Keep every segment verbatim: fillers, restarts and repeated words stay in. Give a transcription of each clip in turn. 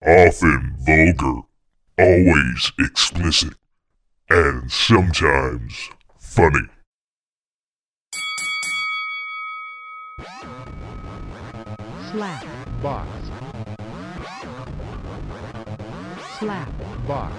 often vulgar, always explicit, and sometimes funny. Slap box, slap box.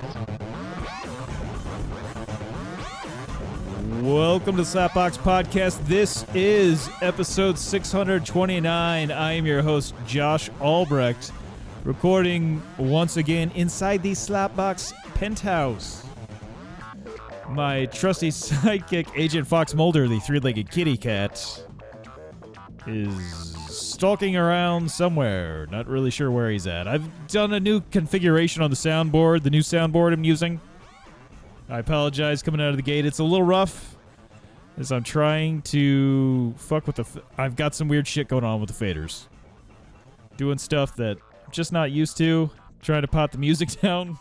Welcome to Slapbox Podcast. This is episode six hundred twenty-nine. I am your host, Josh Albrecht, recording once again inside the Slapbox penthouse. My trusty sidekick, Agent Fox Mulder, the three-legged kitty cat, is stalking around somewhere. Not really sure where he's at. I've done a new configuration on the soundboard, the new soundboard I'm using. I apologize coming out of the gate. It's a little rough as I'm trying to fuck with the... F- I've got some weird shit going on with the faders. Doing stuff that I'm just not used to. Trying to pot the music down.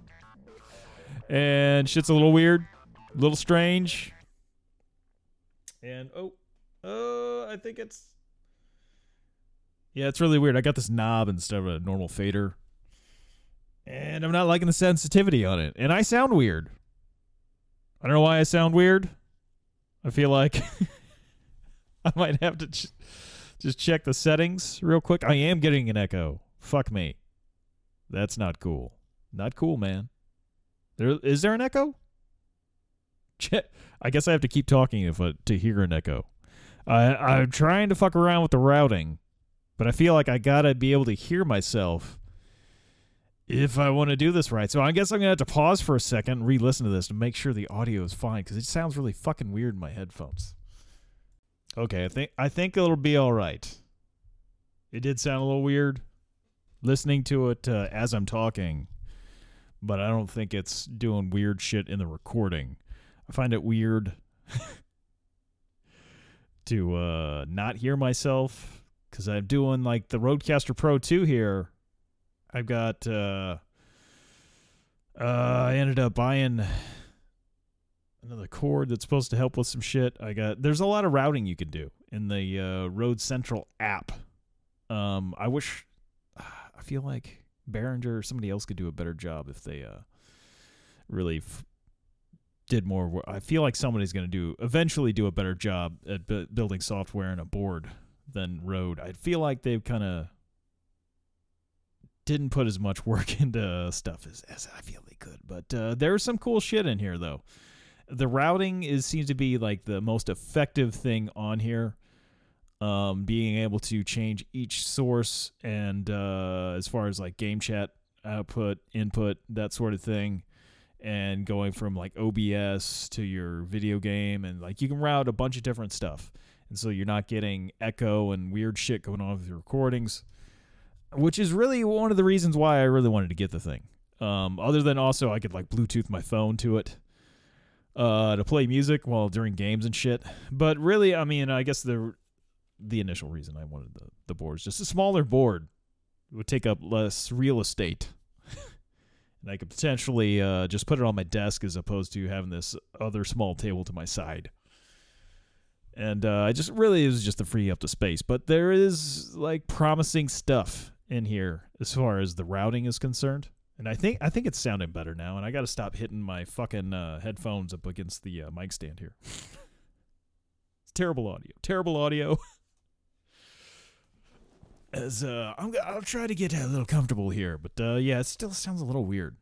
And shit's a little weird. A little strange. And, oh, uh, I think it's... Yeah, it's really weird. I got this knob instead of a normal fader. And I'm not liking the sensitivity on it. And I sound weird. I don't know why I sound weird. I feel like I might have to ch- just check the settings real quick. I am getting an echo. Fuck me. That's not cool. Not cool, man. There is there an echo? Che- I guess I have to keep talking if uh, to hear an echo. I I'm trying to fuck around with the routing, but I feel like I gotta be able to hear myself if I want to do this right. So I guess I'm going to have to pause for a second and re-listen to this to make sure the audio is fine, because it sounds really fucking weird in my headphones. Okay, I think I think it'll be all right. It did sound a little weird listening to it uh, as I'm talking, but I don't think it's doing weird shit in the recording. I find it weird to uh, not hear myself, because I'm doing like the Rodecaster Pro two here. I've got, uh, uh, I ended up buying another cord that's supposed to help with some shit. I got, there's a lot of routing you can do in the uh, Rode Central app. Um, I wish, I feel like Behringer or somebody else could do a better job if they uh, really f- did more work. I feel like somebody's going to do, eventually do a better job at bu- building software and a board than Rode. I feel like they've kind of didn't put as much work into stuff as, as I feel they could. But uh, there's some cool shit in here, though. The routing is seems to be like the most effective thing on here. Um, being able to change each source and uh, as far as like game chat output, input, that sort of thing. And going from like O B S to your video game. And like you can route a bunch of different stuff. And so you're not getting echo and weird shit going on with your recordings, which is really one of the reasons why I really wanted to get the thing. Um, other than also I could like Bluetooth my phone to it uh, to play music while during games and shit. But really, I mean, I guess the the initial reason I wanted the, the board is just a smaller board. It would take up less real estate. And I could potentially uh, just put it on my desk as opposed to having this other small table to my side. And uh, I just really, it was just to free up the space. But there is like promising stuff in here as far as the routing is concerned. And I think I think it's sounding better now. And I got to stop hitting my fucking uh, headphones up against the uh, mic stand here. It's terrible audio. Terrible audio. As uh, I'm, I'll try to get a little comfortable here. But uh, yeah, it still sounds a little weird.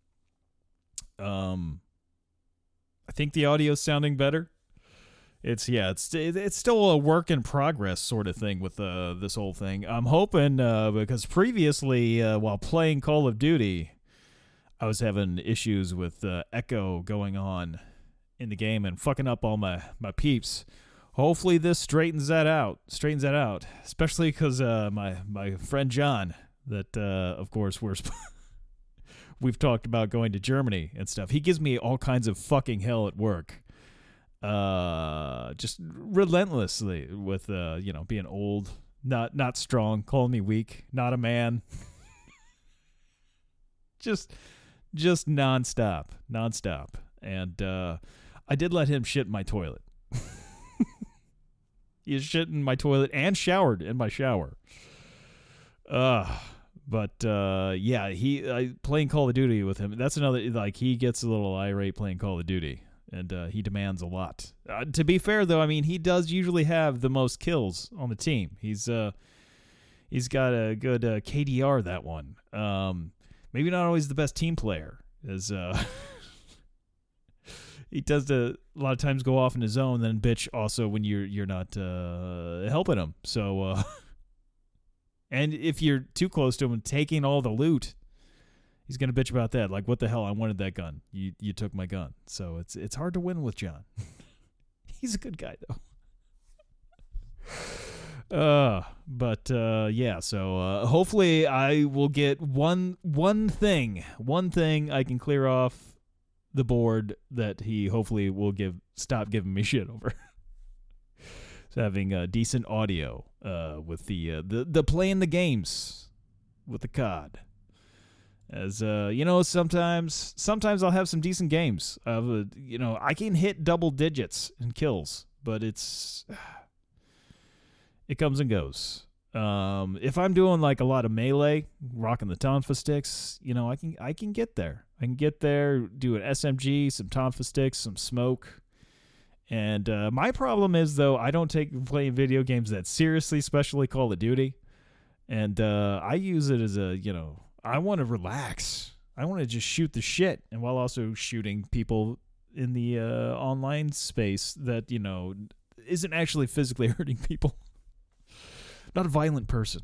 Um, I think the audio's sounding better. It's yeah, it's it's still a work in progress sort of thing with uh, this whole thing. I'm hoping uh, because previously uh, while playing Call of Duty, I was having issues with uh, echo going on in the game and fucking up all my, my peeps. Hopefully this straightens that out. Straightens that out, especially because uh, my my friend John, that uh, of course we're sp- we've talked about going to Germany and stuff. He gives me all kinds of fucking hell at work. Uh, just relentlessly with, uh, you know, being old, not, not strong, calling me weak, not a man. just, just nonstop, nonstop. And, uh, I did let him shit in my toilet. He shit in my toilet and showered in my shower. Uh, But uh, yeah, he uh, playing Call of Duty with him. That's another, like, he gets a little irate playing Call of Duty, and uh, he demands a lot. Uh, to be fair, though, I mean, he does usually have the most kills on the team. He's uh, he's got a good uh, K D R, that one. Um, maybe not always the best team player, as uh, he does to, a lot of times go off in his zone, then bitch also when you're you're not uh, helping him. So. Uh, And if you're too close to him and taking all the loot, he's gonna bitch about that. Like, what the hell? I wanted that gun. You you took my gun. So it's it's hard to win with John. He's a good guy though. Uh, but uh, yeah. So uh, hopefully I will get one one thing, one thing I can clear off the board that he hopefully will give stop giving me shit over. Having uh, decent audio uh, with the, uh, the the playing the games with the C O D. As uh, you know, sometimes sometimes I'll have some decent games. Of uh, you know, I can hit double digits in kills, but it's it comes and goes. Um, if I'm doing like a lot of melee, rocking the Tonfa sticks, you know, I can I can get there. I can get there, do an S M G, some Tonfa sticks, some smoke. And uh, my problem is, though, I don't take playing video games that seriously, especially Call of Duty. And uh, I use it as a, you know, I want to relax. I want to just shoot the shit, and while also shooting people in the uh, online space that, you know, isn't actually physically hurting people. Not a violent person.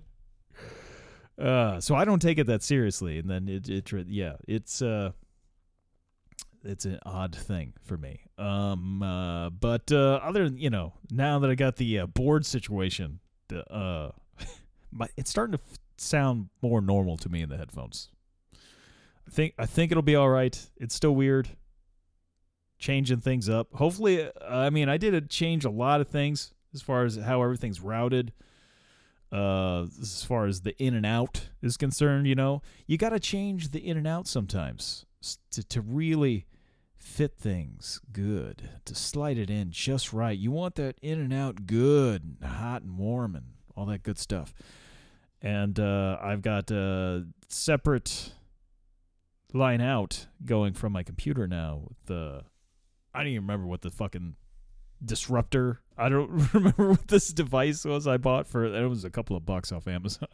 uh, so I don't take it that seriously. And then it, it yeah, it's... Uh, It's an odd thing for me. Um, uh, but uh, other than, you know, now that I got the uh, board situation, the uh, my, it's starting to f- sound more normal to me in the headphones. I think I think it'll be all right. It's still weird, changing things up. Hopefully, uh, I mean, I did a change a lot of things as far as how everything's routed. Uh, as far as the in and out is concerned, you know, you got to change the in and out sometimes. To, to really fit things good, to slide it in just right. You want that in and out good, and hot and warm, and all that good stuff. And uh, I've got a separate line out going from my computer now. With the, I don't even remember what the fucking disruptor. I don't remember what this device was I bought for. It was a couple of bucks off Amazon.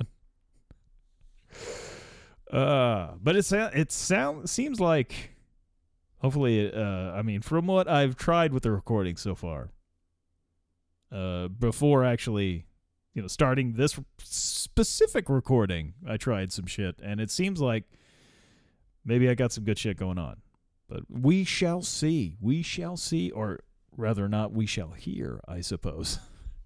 Uh, but it it sound seems like, hopefully, uh, I mean, from what I've tried with the recording so far, uh, before actually, you know, starting this specific recording, I tried some shit, and it seems like maybe I got some good shit going on. But we shall see. We shall see, or rather not, we shall hear, I suppose.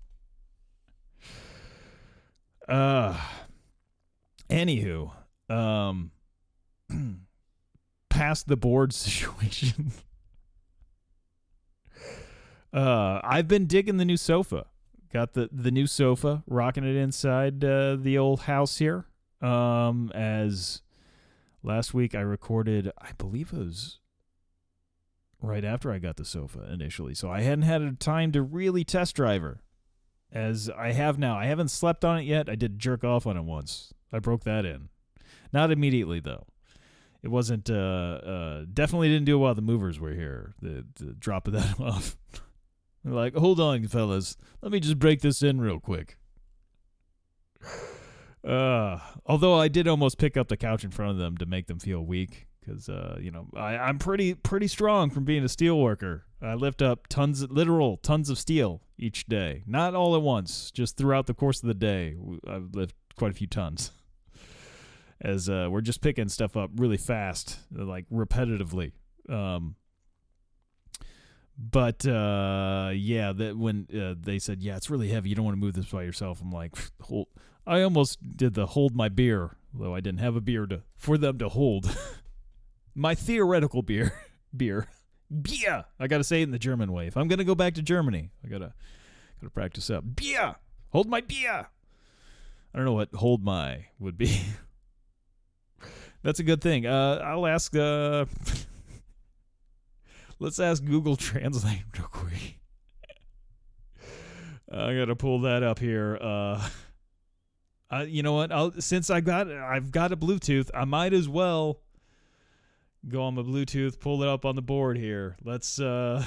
Uh, anywho. Um, past the board situation. uh, I've been digging the new sofa. Got the, the new sofa, rocking it inside uh, the old house here. Um, as last week I recorded, I believe it was right after I got the sofa initially, so I hadn't had a time to really test drive her, as I have now. I haven't slept on it yet. I did jerk off on it once. I broke that in. Not immediately, though. It wasn't, uh, uh, definitely didn't do it while the movers were here, the, the drop of that off. They're like, hold on, fellas. Let me just break this in real quick. Uh, although I did almost pick up the couch in front of them to make them feel weak, because, uh, you know, I, I'm pretty pretty strong from being a steel worker. I lift up tons, literal tons of steel each day. Not all at once, just throughout the course of the day. I lift quite a few tons. As uh, we're just picking stuff up really fast, like repetitively. Um, but uh, yeah, that when uh, they said, "Yeah, it's really heavy. You don't want to move this by yourself," I'm like, hold. I almost did the hold my beer, though I didn't have a beer to for them to hold. My theoretical beer, beer, beer. I gotta say it in the German way. If I'm gonna go back to Germany, I gotta gotta practice up. Beer, hold my beer. I don't know what hold my would be. That's a good thing. Uh, I'll ask. Uh, let's ask Google Translate real quick. I gotta pull that up here. Uh, Uh, you know what? I'll, since I got I've got a Bluetooth, I might as well go on my Bluetooth, pull it up on the board here. Let's. Uh,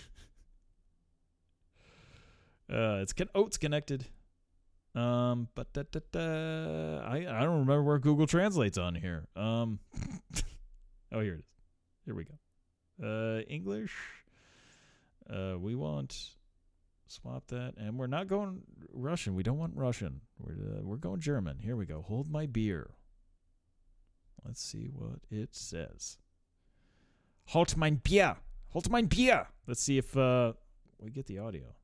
uh, it's con- oh, it's connected. Um, but da, da, da, I I don't remember where Google Translate's on here. Um, oh, here it is. Here we go. Uh, English. Uh, we want swap that, and we're not going Russian. We don't want Russian. We're uh, we're going German. Here we go. Hold my beer. Let's see what it says. Halt mein Bier. Halt mein Bier. Let's see if uh we get the audio.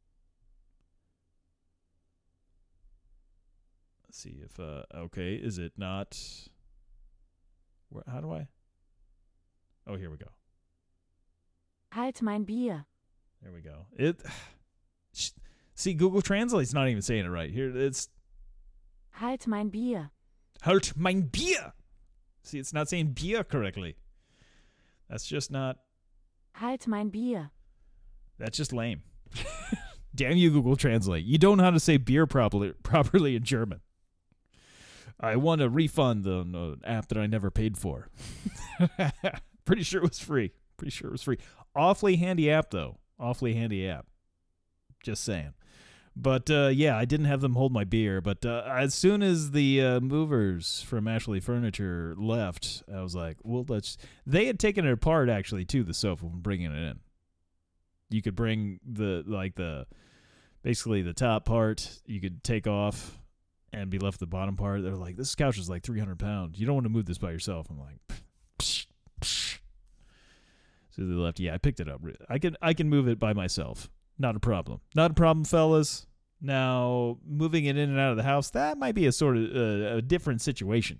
Let's see if uh okay, is it not? Where? How do I? Oh, here we go. Halt mein Bier. There we go. It. See, Google Translate's not even saying it right. Here, it's. Halt mein Bier. Halt mein Bier. See, it's not saying beer correctly. That's just not. Halt mein Bier. That's just lame. Damn you, Google Translate. You don't know how to say beer properly, properly in German. I want a refund on an app that I never paid for. Pretty sure it was free. Pretty sure it was free. Awfully handy app, though. Awfully handy app. Just saying. But, uh, yeah, I didn't have them hold my beer. But uh, as soon as the uh, movers from Ashley Furniture left, I was like, well, let's... They had taken it apart, actually, too, the sofa, when bringing it in. You could bring the, like, the... Basically, the top part, you could take off and be left the bottom part. They're like, this couch is like three hundred pounds. You don't want to move this by yourself. I'm like, psh, psh. So they left. Yeah, I picked it up. I can I can move it by myself. Not a problem. Not a problem, fellas. Now, moving it in and out of the house, that might be a sort of uh, a different situation.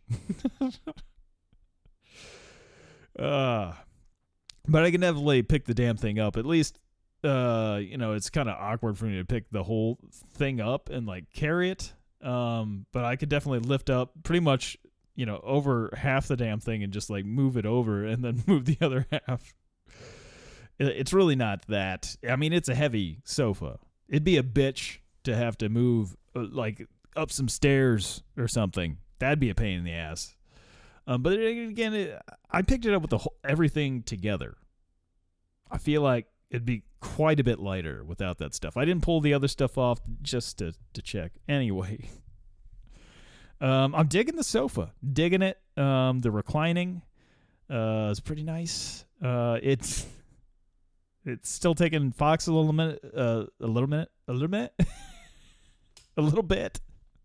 uh, but I can definitely pick the damn thing up. At least, uh, you know, it's kind of awkward for me to pick the whole thing up and, like, carry it. Um, but I could definitely lift up pretty much, you know, over half the damn thing and just, like, move it over and then move the other half. It's really not that. I mean, it's a heavy sofa. It'd be a bitch to have to move, uh, like, up some stairs or something. That'd be a pain in the ass. Um, but again, it, I picked it up with the whole, everything together. I feel like it'd be quite a bit lighter without that stuff. I didn't pull the other stuff off just to, to check. Anyway, um, I'm digging the sofa. Digging it. Um, the reclining uh, is pretty nice. Uh, it's... It's still taking Fox a little minute, uh, a little minute, a little minute, a little bit,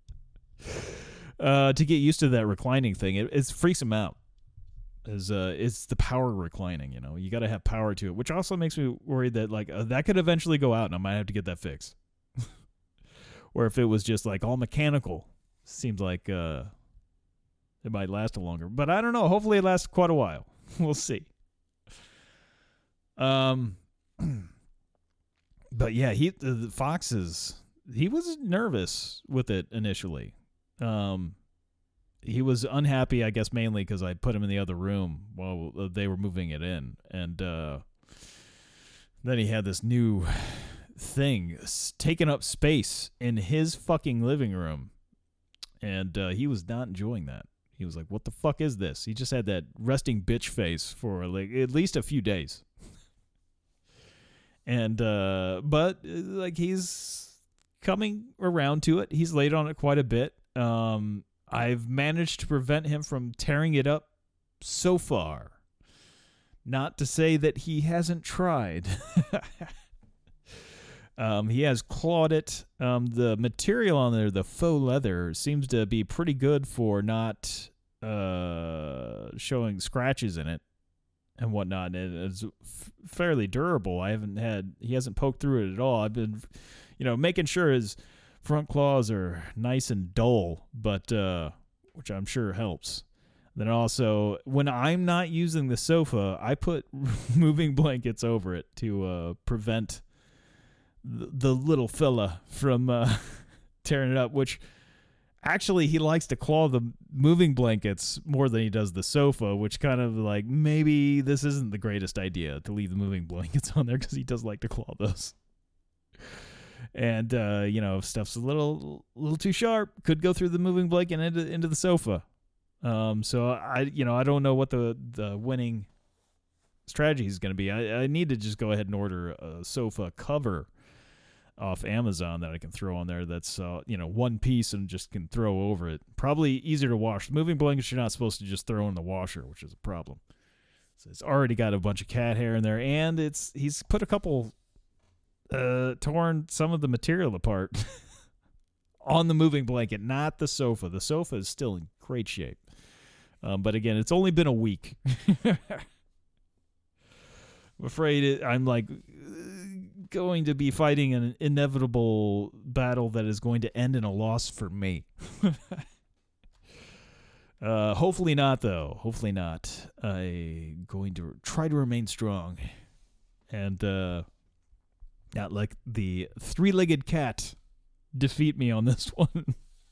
uh, to get used to that reclining thing. It, it freaks him out. Is uh, it's the power reclining. You know, you got to have power to it, which also makes me worried that like uh, that could eventually go out, and I might have to get that fixed. Or if it was just like all mechanical, seems like uh, it might last a longer. But I don't know. Hopefully, it lasts quite a while. We'll see. Um. But yeah, he the, the Foxes, he was nervous with it initially. Um, he was unhappy, I guess, mainly because I put him in the other room while they were moving it in, and uh, then he had this new thing taking up space in his fucking living room, and uh, he was not enjoying that. He was like, "What the fuck is this?" He just had that resting bitch face for like at least a few days. And, uh, but, like, he's coming around to it. He's laid on it quite a bit. Um, I've managed to prevent him from tearing it up so far. Not to say that he hasn't tried. um, he has clawed it. Um, the material on there, the faux leather, seems to be pretty good for not uh, showing scratches in it. And whatnot, and it's f- fairly durable. I haven't had, he hasn't poked through it at all. I've been, you know, making sure his front claws are nice and dull, but, uh, which I'm sure helps. Then also, when I'm not using the sofa, I put moving blankets over it to, uh, prevent the, the little fella from, uh, tearing it up, which actually, he likes to claw the moving blankets more than he does the sofa, which kind of like maybe this isn't the greatest idea to leave the moving blankets on there because he does like to claw those. And uh, you know, if stuff's a little little too sharp, could go through the moving blanket and into into the sofa. Um, so I, you know, I don't know what the the winning strategy is going to be. I, I need to just go ahead and order a sofa cover off Amazon that I can throw on there. That's uh, you know, one piece and just can throw over it. Probably easier to wash. The moving blankets you're not supposed to just throw in the washer, which is a problem. So it's already got a bunch of cat hair in there, and it's he's put a couple uh, torn some of the material apart on the moving blanket, not the sofa. The sofa is still in great shape. Um, but again, it's only been a week. I'm afraid it, I'm like going to be fighting an inevitable battle that is going to end in a loss for me. uh, hopefully not, though. Hopefully not. I'm going to try to remain strong and uh, not like the three-legged cat defeat me on this one.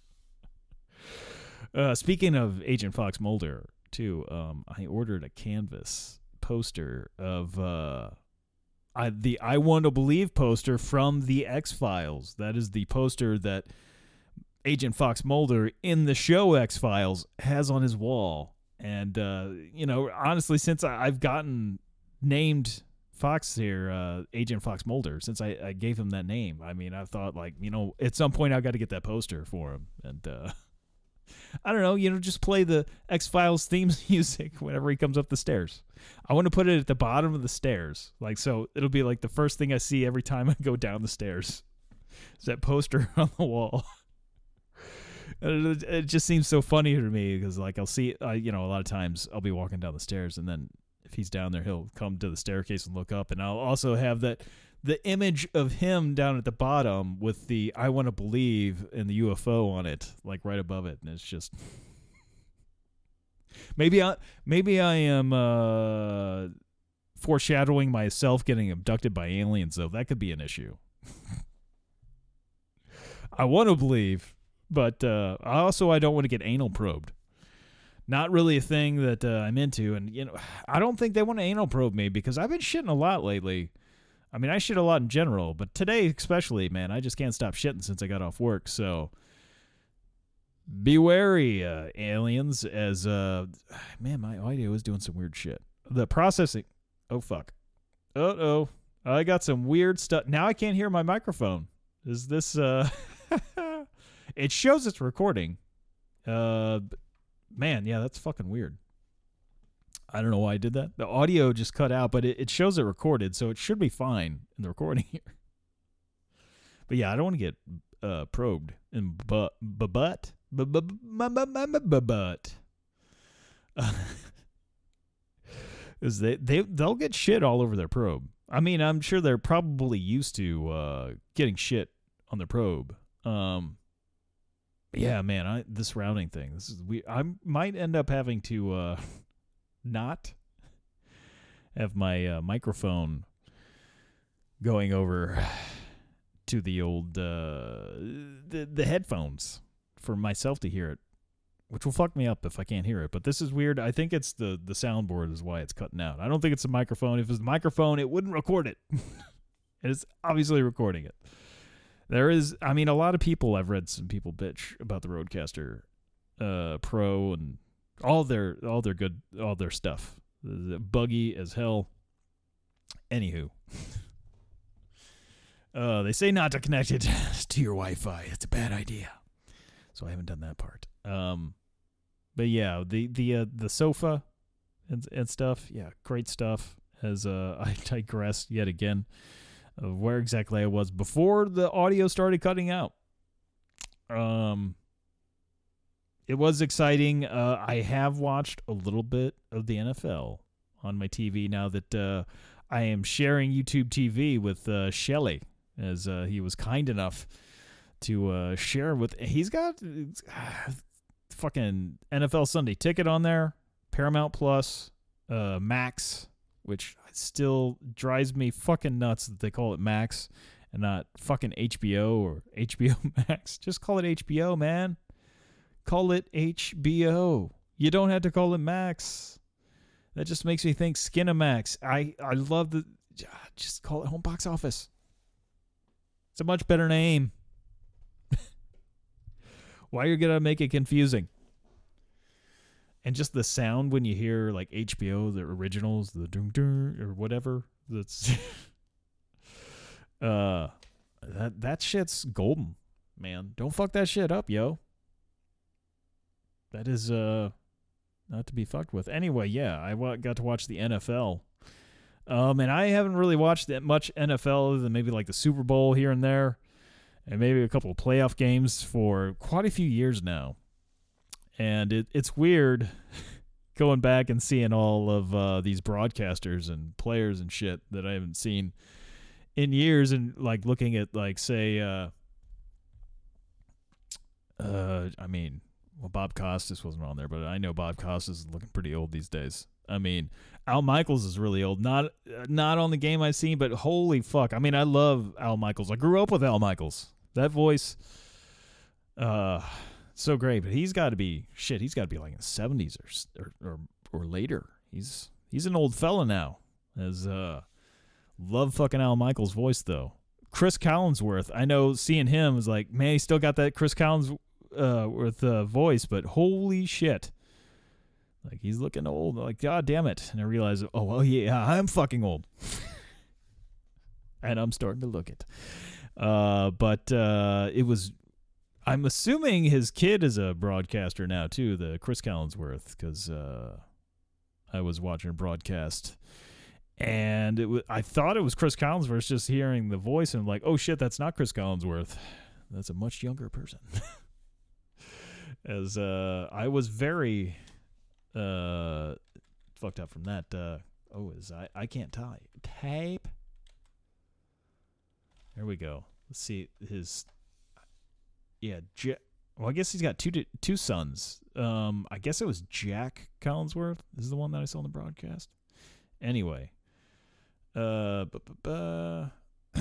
Uh, speaking of Agent Fox Mulder, too, um, I ordered a canvas poster of uh, I, the I Want to Believe poster from the X-Files. That is the poster that Agent Fox Mulder in the show X-Files has on his wall. And, uh, you know, honestly, since I, I've gotten named Fox here, uh, Agent Fox Mulder, since I, I gave him that name, I mean, I thought, like, you know, at some point I've got to get that poster for him. And, uh... I don't know, you know, just play the X-Files theme music whenever he comes up the stairs. I want to put it at the bottom of the stairs. Like, so it'll be like the first thing I see every time I go down the stairs. Is that poster on the wall. It, it just seems so funny to me because, like, I'll see, uh, you know, a lot of times I'll be walking down the stairs and then if he's down there, he'll come to the staircase and look up. And I'll also have that the image of him down at the bottom with the I Want to Believe and the U F O on it, like right above it. And it's just maybe I maybe I am uh, foreshadowing myself getting abducted by aliens, though. That could be an issue. I want to believe, but uh, also I don't want to get anal probed. Not really a thing that uh, I'm into. And, you know, I don't think they want to anal probe me because I've been shitting a lot lately. I mean, I shit a lot in general, but today especially, man, I just can't stop shitting since I got off work. So be wary, uh, aliens, as, uh, man, my audio is doing some weird shit. The processing, oh, fuck. Uh-oh, I got some weird stuff. Now I can't hear my microphone. Is this, uh, it shows it's recording. Uh, man, yeah, that's fucking weird. I don't know why I did that. The audio just cut out, but it, it shows it recorded, so it should be fine in the recording here. But yeah, I don't want to get uh, probed in butt, butt, butt. Because they they they'll get shit all over their probe. I mean, I'm sure they're probably used to uh, getting shit on their probe. Um, yeah, man, I this routing thing. This is we. I might end up having to. Uh, not have my uh, microphone going over to the old uh, the the headphones for myself to hear it, which will fuck me up if I can't hear it. But this is weird. I think it's the the soundboard is why it's cutting out. I don't think it's a microphone. If it was the microphone, it wouldn't record it. It's obviously recording it. There is, I mean, a lot of people, I've read some people bitch about the Rodecaster uh, Pro and all their all their good all their stuff. Buggy as hell. Anywho, uh, they say not to connect it to your Wi-Fi. It's a bad idea, so I haven't done that part. Um, but yeah, the the uh, the sofa and and stuff. Yeah, great stuff. As uh, I digress yet again of where exactly I was before the audio started cutting out. Um. It was exciting. Uh, I have watched a little bit of the N F L on my T V now that uh, I am sharing YouTube T V with uh, Shelly, as uh, he was kind enough to uh, share with. He's got uh, fucking N F L Sunday Ticket on there, Paramount Plus, uh, Max, which still drives me fucking nuts that they call it Max and not fucking H B O or H B O Max. Just call it H B O, man. Call it H B O. You don't have to call it Max. That just makes me think Skinamax. I, I love the... Just call it Home Box Office. It's a much better name. Why are you gonna make it confusing? And just the sound when you hear like H B O, the originals, the dun dun or whatever. That's uh, that that shit's golden, man. Don't fuck that shit up, yo. That is uh, not to be fucked with. Anyway, yeah, I w- got to watch the N F L. Um, and I haven't really watched that much N F L other than maybe like the Super Bowl here and there, and maybe a couple of playoff games for quite a few years now. And it, it's weird going back and seeing all of uh, these broadcasters and players and shit that I haven't seen in years, and like looking at like say, uh, uh, I mean, well, Bob Costas wasn't on there, but I know Bob Costas is looking pretty old these days. I mean, Al Michaels is really old. Not not on the game I've seen, but holy fuck. I mean, I love Al Michaels. I grew up with Al Michaels. That voice, uh, so great. But he's got to be, shit, he's got to be like in the seventies or, or or or later. He's he's an old fella now. As uh, love fucking Al Michaels' voice, though. Chris Collinsworth, I know seeing him is like, man, he still got that Chris Collinsworth uh, with, uh, voice, but holy shit. Like, he's looking old. Like, God damn it. And I realize, oh, well, yeah, I'm fucking old. And I'm starting to look it. Uh, but uh, it was, I'm assuming his kid is a broadcaster now, too, the Chris Collinsworth, because uh, I was watching a broadcast. And it was, I thought it was Chris Collinsworth, just hearing the voice, and I'm like, oh, shit, that's not Chris Collinsworth. That's a much younger person. As uh, I was very... Uh, fucked up from that. Uh, oh, is I I can't tie tape. There we go. Let's see his. Yeah, J- well, I guess he's got two two sons. Um, I guess it was Jack Collinsworth. This is the one that I saw in the broadcast. Anyway, uh, bu- bu- bu-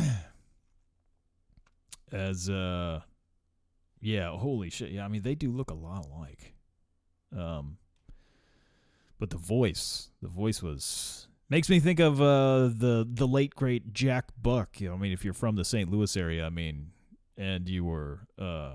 as uh, yeah, holy shit. Yeah, I mean they do look a lot alike. Um. But the voice, the voice was makes me think of uh, the the late great Jack Buck. You know, I mean, if you're from the Saint Louis area, I mean, and you were, uh,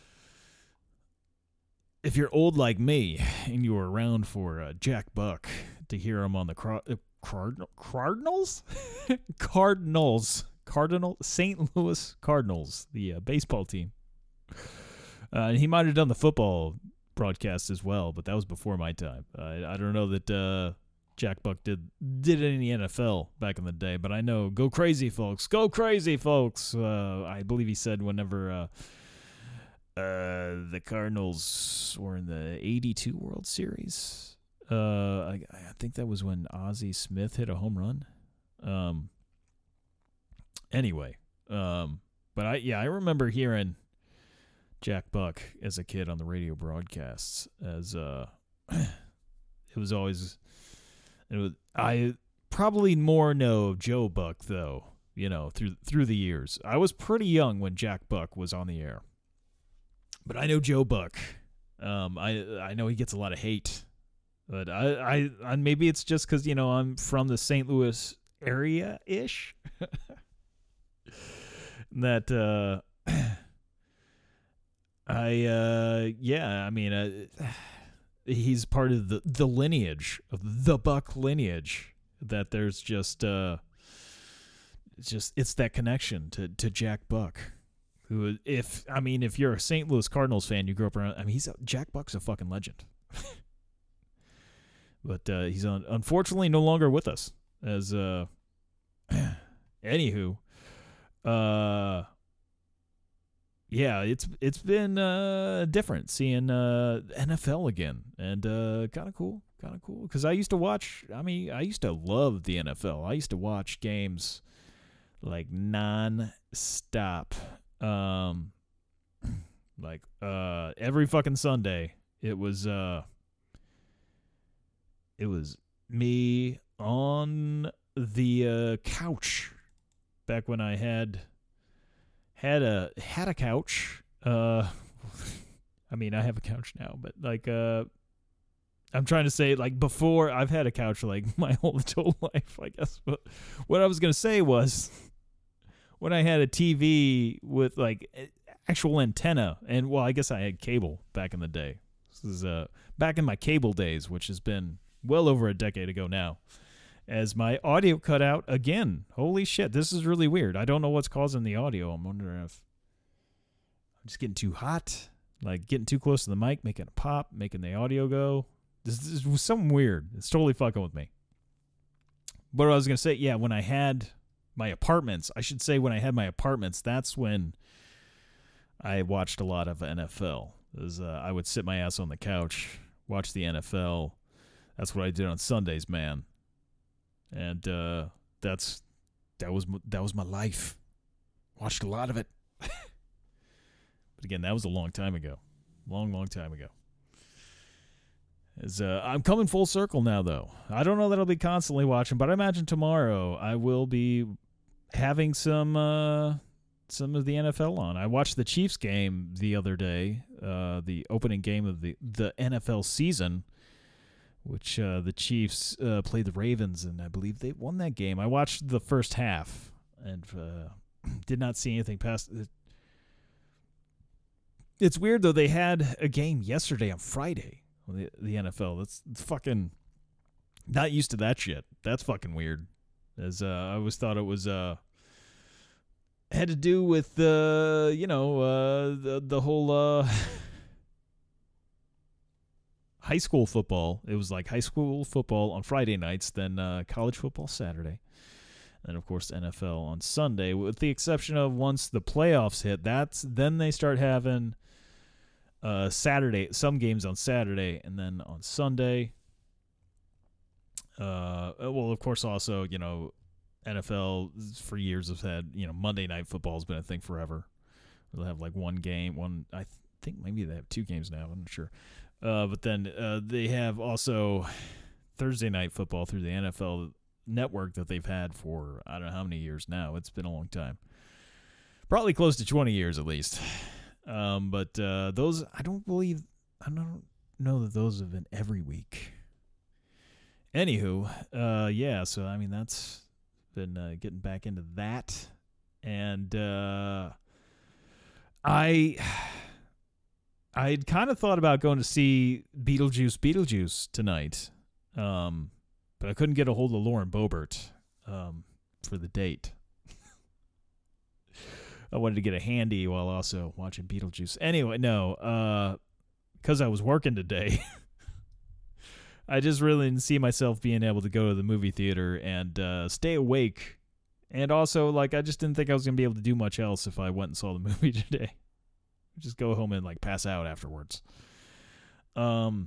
if you're old like me and you were around for uh, Jack Buck to hear him on the Cro- uh, Cardinal Cardinals, Cardinals, Cardinal Saint Louis Cardinals, the uh, baseball team. Uh, he might have done the football broadcast as well, but that was before my time. I, I don't know that uh, Jack Buck did did it in the N F L back in the day, but I know go crazy, folks. Go crazy, folks. Uh, I believe he said whenever uh, uh, the Cardinals were in the eighty-two World Series. Uh, I, I think that was when Ozzie Smith hit a home run. Um. Anyway, um, but I yeah I remember hearing Jack Buck as a kid on the radio broadcasts. As uh, it was always, it was I probably more know of Joe Buck though. You know, through through the years, I was pretty young when Jack Buck was on the air, but I know Joe Buck. Um, I I know he gets a lot of hate, but I I, I maybe it's just because you know I'm from the Saint Louis area ish. that uh. I, uh, yeah, I mean, uh, he's part of the, the lineage, of the Buck lineage, that there's just, uh, it's just, it's that connection to, to Jack Buck, who, if, I mean, if you're a Saint Louis Cardinals fan, you grew up around, I mean, he's, a, Jack Buck's a fucking legend. But, uh, he's un- unfortunately no longer with us, as, uh, anywho, uh, yeah, it's it's been uh, different seeing uh, N F L again, and uh, kind of cool, kind of cool. Because I used to watch. I mean, I used to love the N F L. I used to watch games like non-stop, um, like uh, every fucking Sunday. It was uh, it was me on the uh, couch back when I had. Had a had a couch. Uh, I mean, I have a couch now, but like, uh, I'm trying to say, like, before I've had a couch like my whole adult life, I guess. But what I was gonna say was, when I had a T V with like actual antenna, and well, I guess I had cable back in the day. This is uh, back in my cable days, which has been well over a decade ago now. As my audio cut out again. Holy shit, this is really weird. I don't know what's causing the audio. I'm wondering if I'm just getting too hot, like getting too close to the mic, making a pop, making the audio go. This, this was something weird. It's totally fucking with me. But I was going to say, yeah, when I had my apartments, I should say when I had my apartments, that's when I watched a lot of N F L. Was, uh, I would sit my ass on the couch, watch the N F L. That's what I did on Sundays, man. And uh, that's that was that was my life. Watched a lot of it. But again, that was a long time ago. Long, long time ago. As, uh, I'm coming full circle now, though. I don't know that I'll be constantly watching, but I imagine tomorrow I will be having some uh, some of the N F L on. I watched the Chiefs game the other day, uh, the opening game of the, the N F L season, which uh, the Chiefs uh, played the Ravens, and I believe they won that game. I watched the first half and uh, did not see anything past it. It's weird, though. They had a game yesterday on Friday, the, the N F L. That's it's fucking not used to that shit. That's fucking weird. As uh, I always thought it was uh, had to do with the, uh, you know, uh, the, the whole... Uh, high school football. It was like high school football on Friday nights, then uh, college football Saturday, and of course N F L on Sunday. With the exception of once the playoffs hit, that's then they start having uh, Saturday some games on Saturday, and then on Sunday. Uh, well, of course, also you know N F L for years has had you know Monday Night Football has been a thing forever. They'll have like one game, one I th- think maybe they have two games now. I'm not sure. Uh, but then uh, they have also Thursday Night Football through the N F L Network that they've had for I don't know how many years now. It's been a long time. Probably close to twenty years at least. Um, but uh, those, I don't believe, I don't know that those have been every week. Anywho, uh, yeah, so I mean, that's been uh, getting back into that. And uh, I... I'd kind of thought about going to see Beetlejuice Beetlejuice tonight, um, but I couldn't get a hold of Lauren Boebert um, for the date. I wanted to get a handy while also watching Beetlejuice. Anyway, no, because uh, I was working today, I just really didn't see myself being able to go to the movie theater and uh, stay awake. And also, like, I just didn't think I was going to be able to do much else if I went and saw the movie today. Just go home and like pass out afterwards. Um,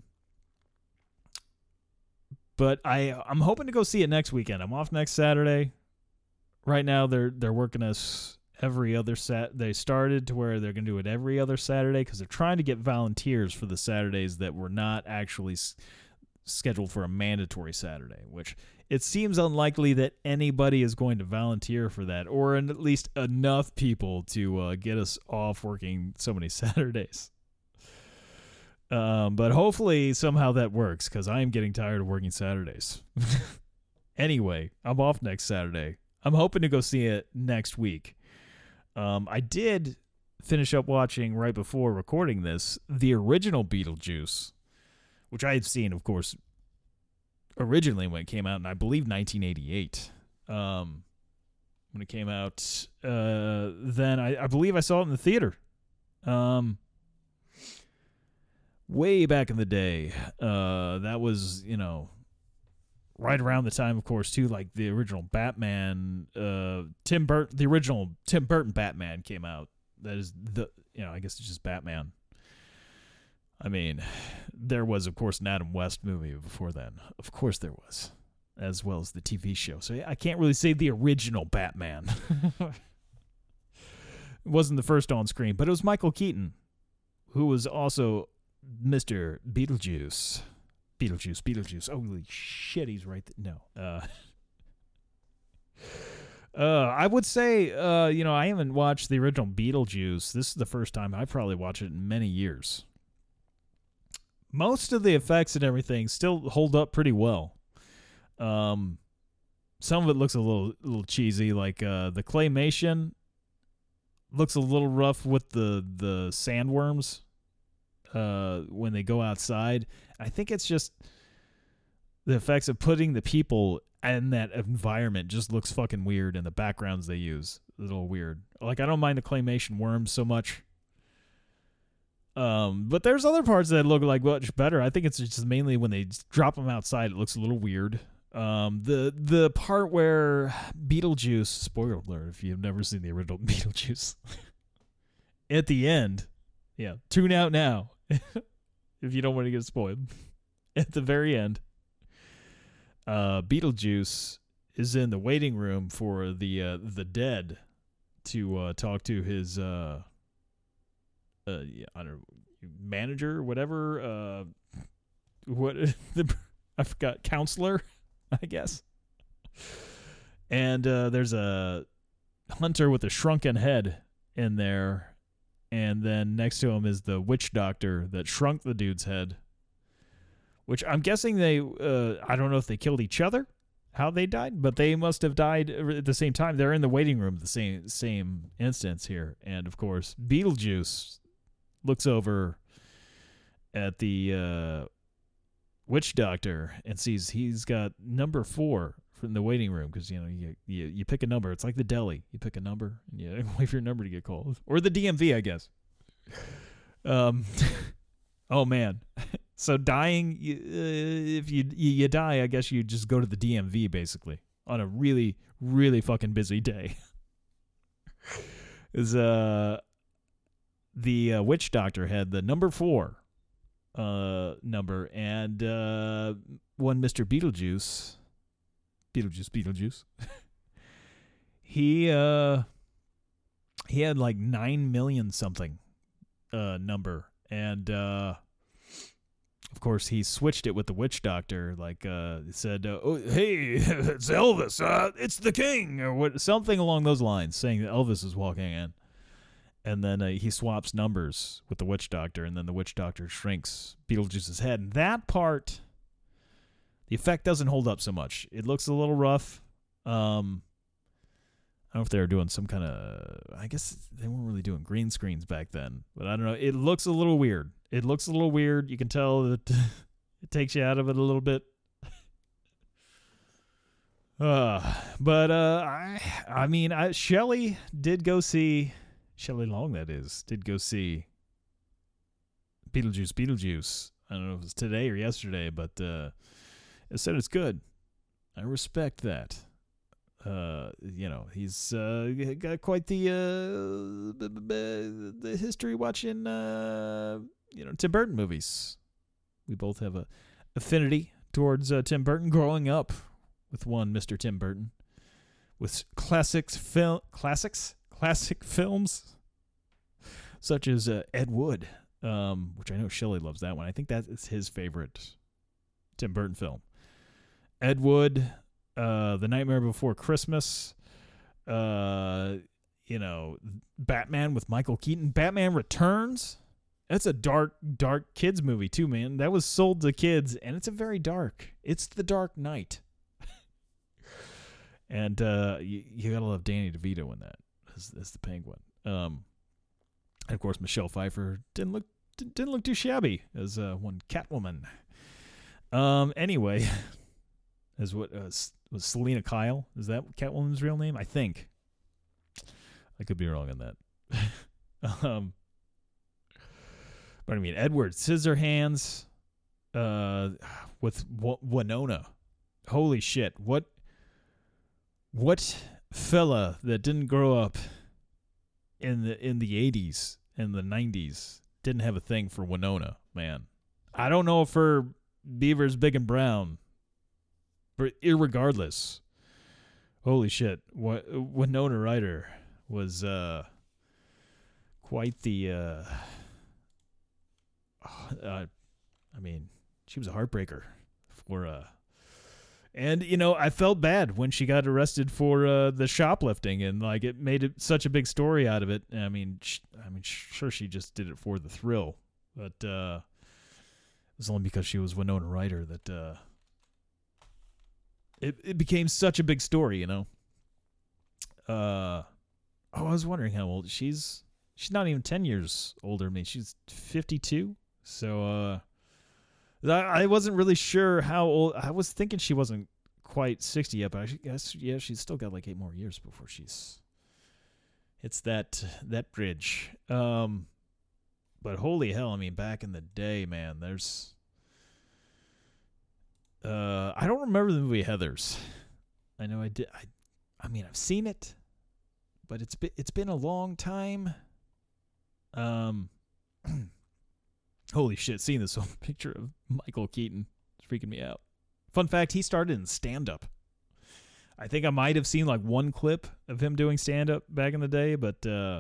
but I I'm hoping to go see it next weekend. I'm off next Saturday. Right now they're they're working us every other sat. They started to where they're gonna do it every other Saturday because they're trying to get volunteers for the Saturdays that were not actually s- scheduled for a mandatory Saturday, which it seems unlikely that anybody is going to volunteer for that, or at least enough people to uh, get us off working so many Saturdays. Um, but hopefully somehow that works, because I am getting tired of working Saturdays. Anyway, I'm off next Saturday. I'm hoping to go see it next week. Um, I did finish up watching, right before recording this, the original Beetlejuice, which I had seen, of course, originally when it came out in, I believe, nineteen eighty-eight. Um, when it came out, uh, then I, I believe I saw it in the theater. Um, way back in the day. Uh, that was, you know, right around the time, of course, too, like the original Batman, uh, Tim Burton, the original Tim Burton Batman came out. That is the, you know, I guess it's just Batman. I mean, there was, of course, an Adam West movie before then. Of course there was, as well as the T V show. So I can't really say the original Batman. It wasn't the first on screen, but it was Michael Keaton, who was also Mister Beetlejuice. Beetlejuice, Beetlejuice. Holy shit, he's right there. No. Uh, uh, I would say, uh, you know, I haven't watched the original Beetlejuice. This is the first time I've probably watched it in many years. Most of the effects and everything still hold up pretty well. Um, some of it looks a little, little cheesy, like uh, the claymation looks a little rough with the the sandworms uh, when they go outside. I think it's just the effects of putting the people in that environment just looks fucking weird, and the backgrounds they use a little weird. Like, I don't mind the claymation worms so much. Um, but there's other parts that look like much better. I think it's just mainly when they drop them outside, it looks a little weird. Um, the the part where Beetlejuice, spoiler alert if you've never seen the original Beetlejuice, at the end, yeah, tune out now if you don't want to get spoiled. At the very end, uh, Beetlejuice is in the waiting room for the uh, the dead to uh, talk to his uh, uh, yeah, I don't know, manager, or whatever. Uh, what the I forgot counselor. I guess. And uh, there's a hunter with a shrunken head in there. And then next to him is the witch doctor that shrunk the dude's head. Which I'm guessing they, uh, I don't know if they killed each other, how they died, but they must have died at the same time. They're in the waiting room, the same same instance here. And of course, Beetlejuice looks over at the uh, witch doctor and sees he's got number four from the waiting room, because you know you, you you pick a number. It's like the deli. You pick a number and you wait for your number to get called, or the D M V, I guess. Um, oh man, so dying. You, uh, if you, you you die, I guess you just go to the D M V basically on a really really fucking busy day. Is uh the uh, witch doctor had the number four. Uh, number, and uh, one Mister Beetlejuice, Beetlejuice, Beetlejuice. he uh, he had like nine million something uh number, and uh, of course he switched it with the witch doctor. Like uh, said, uh, "Oh, hey, it's Elvis. Uh, it's the king," or what, something along those lines, saying that Elvis is walking in. And then uh, he swaps numbers with the witch doctor, and then the witch doctor shrinks Beetlejuice's head. And that part, the effect doesn't hold up so much. It looks a little rough. Um, I don't know if they were doing some kind of, I guess they weren't really doing green screens back then. But I don't know. It looks a little weird. It looks a little weird. You can tell that it takes you out of it a little bit. Uh, but uh, I, I mean, I, Shelley did go see... Shelley Long, that is, did go see Beetlejuice, Beetlejuice. I don't know if it was today or yesterday, but uh, it said it's good. I respect that. Uh, you know, he's uh, got quite the uh, b- b- b- the history watching, uh, you know, Tim Burton movies. We both have a affinity towards uh, Tim Burton. Growing up with one Mister Tim Burton, with classics, film, classics. Classic films such as uh, Ed Wood, um, which I know Shelley loves that one. I think that is his favorite Tim Burton film. Ed Wood, uh, The Nightmare Before Christmas, uh, you know, Batman with Michael Keaton, Batman Returns. That's a dark, dark kids movie too, man. That was sold to kids, and it's a very dark. It's The Dark Knight. And uh, you, you gotta love Danny DeVito in that. As, as the Penguin, um, and of course Michelle Pfeiffer didn't look didn't look too shabby as uh, one Catwoman. Um, anyway, as what uh, was Selena Kyle? Is that Catwoman's real name? I think. I could be wrong on that. um, but I mean Edward Scissorhands, uh, with w- Winona. Holy shit! What? What? Fella that didn't grow up in the in the eighties and the nineties didn't have a thing for Winona, man. I don't know if her beaver's big and brown, but irregardless, holy shit, what Winona Ryder was uh, quite the. Uh, uh, I mean, she was a heartbreaker for. Uh, And, you know, I felt bad when she got arrested for uh, the shoplifting, and, like, it made it such a big story out of it. I mean, sh- I mean, sure, she just did it for the thrill, but uh, it was only because she was Winona Ryder that uh, it, it became such a big story, you know. Uh, Oh, I was wondering how old she's. She's not even ten years older than me. She's fifty-two. So uh, I I wasn't really sure how old. I was thinking she wasn't quite sixty yet, but I guess yeah, she's still got like eight more years before she's hits that that bridge. Um, but holy hell, I mean, back in the day, man, there's. Uh, I don't remember the movie Heathers. I know I did. I, I mean, I've seen it, but it's been it's been a long time. Um, holy shit! Seeing this picture of Michael Keaton is freaking me out. Fun fact: he started in stand-up. I think I might have seen like one clip of him doing stand-up back in the day, but uh,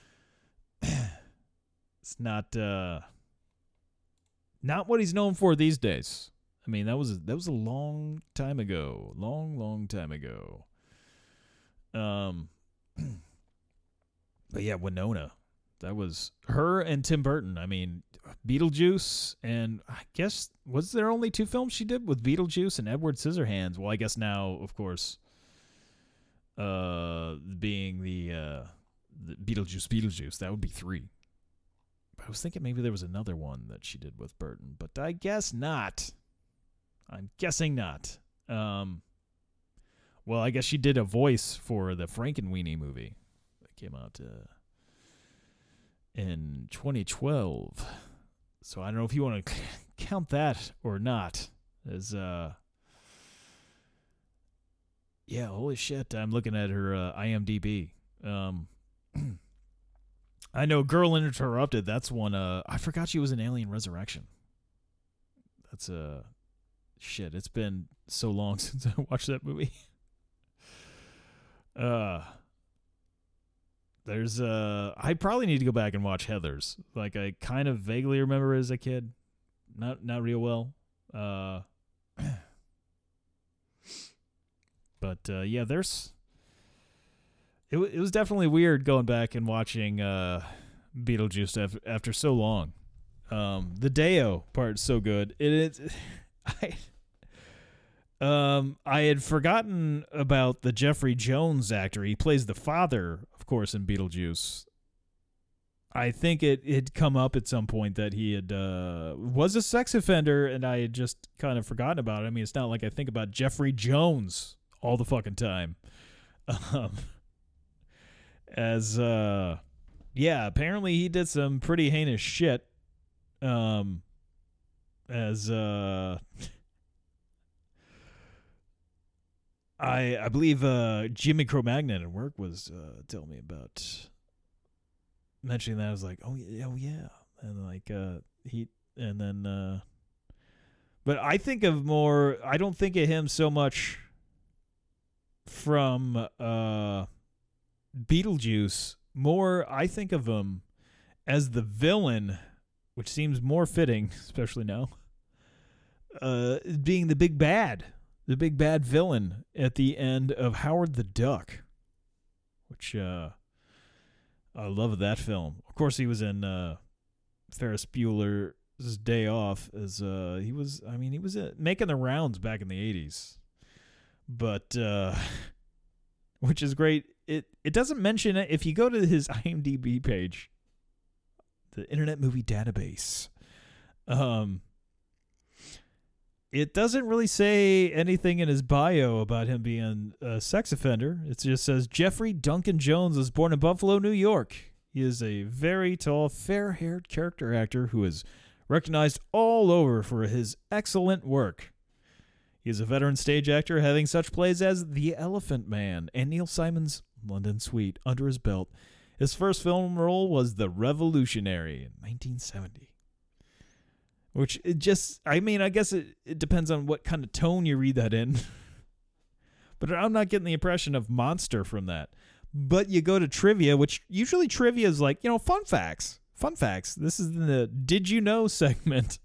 it's not uh, not what he's known for these days. I mean, that was that was a long time ago, long, long time ago. Um, but yeah, Winona, that was her and Tim Burton. I mean, Beetlejuice, and I guess was there only two films she did with Beetlejuice and Edward Scissorhands? Well, I guess now, of course, uh, being the uh, the Beetlejuice, Beetlejuice, that would be three. But I was thinking maybe there was another one that she did with Burton, but I guess not. I'm guessing not. Um, well, I guess she did a voice for the Frankenweenie movie that came out uh, in twenty twelve. So I don't know if you want to count that or not. As uh, yeah, holy shit! I'm looking at her uh, IMDb. Um, I know Girl Interrupted. That's one. Uh, I forgot she was in Alien Resurrection. That's a. Uh, Shit, it's been so long since I watched that movie. uh, there's uh, I probably need to go back and watch Heathers. Like I kind of vaguely remember as a kid, not not real well. Uh, but uh, yeah, there's. It w- it was definitely weird going back and watching uh, Beetlejuice after after so long. Um, the Deo part is so good. It is. I, um, I had forgotten about the Jeffrey Jones actor. He plays the father, of course, in Beetlejuice. I think it had come up at some point that he had uh, was a sex offender, and I had just kind of forgotten about it. I mean, it's not like I think about Jeffrey Jones all the fucking time. Um, as uh, yeah, apparently he did some pretty heinous shit. Um. As uh, I I believe uh, Jimmy Cro-Magnon at work was uh, telling me about mentioning that. I was like, oh yeah, oh yeah, and like uh, he and then, uh, but I think of more. I don't think of him so much from uh, Beetlejuice. More, I think of him as the villain, which seems more fitting, especially now, uh, being the big bad, the big bad villain at the end of Howard the Duck, which uh, I love that film. Of course, he was in uh, Ferris Bueller's Day Off, as uh, he was, I mean, he was uh, making the rounds back in the eighties, but, uh, which is great. It, it doesn't mention it. If you go to his IMDb page, the Internet Movie Database. Um, it doesn't really say anything in his bio about him being a sex offender. It just says Jeffrey Duncan Jones was born in Buffalo, New York. He is a very tall, fair-haired character actor who is recognized all over for his excellent work. He is a veteran stage actor, having such plays as The Elephant Man and Neil Simon's London Suite under his belt. His first film role was The Revolutionary in nineteen seventy. Which it just, I mean, I guess it, it depends on what kind of tone you read that in. But I'm not getting the impression of monster from that. But you go to trivia, which usually trivia is like, you know, fun facts. Fun facts. This is the Did You Know segment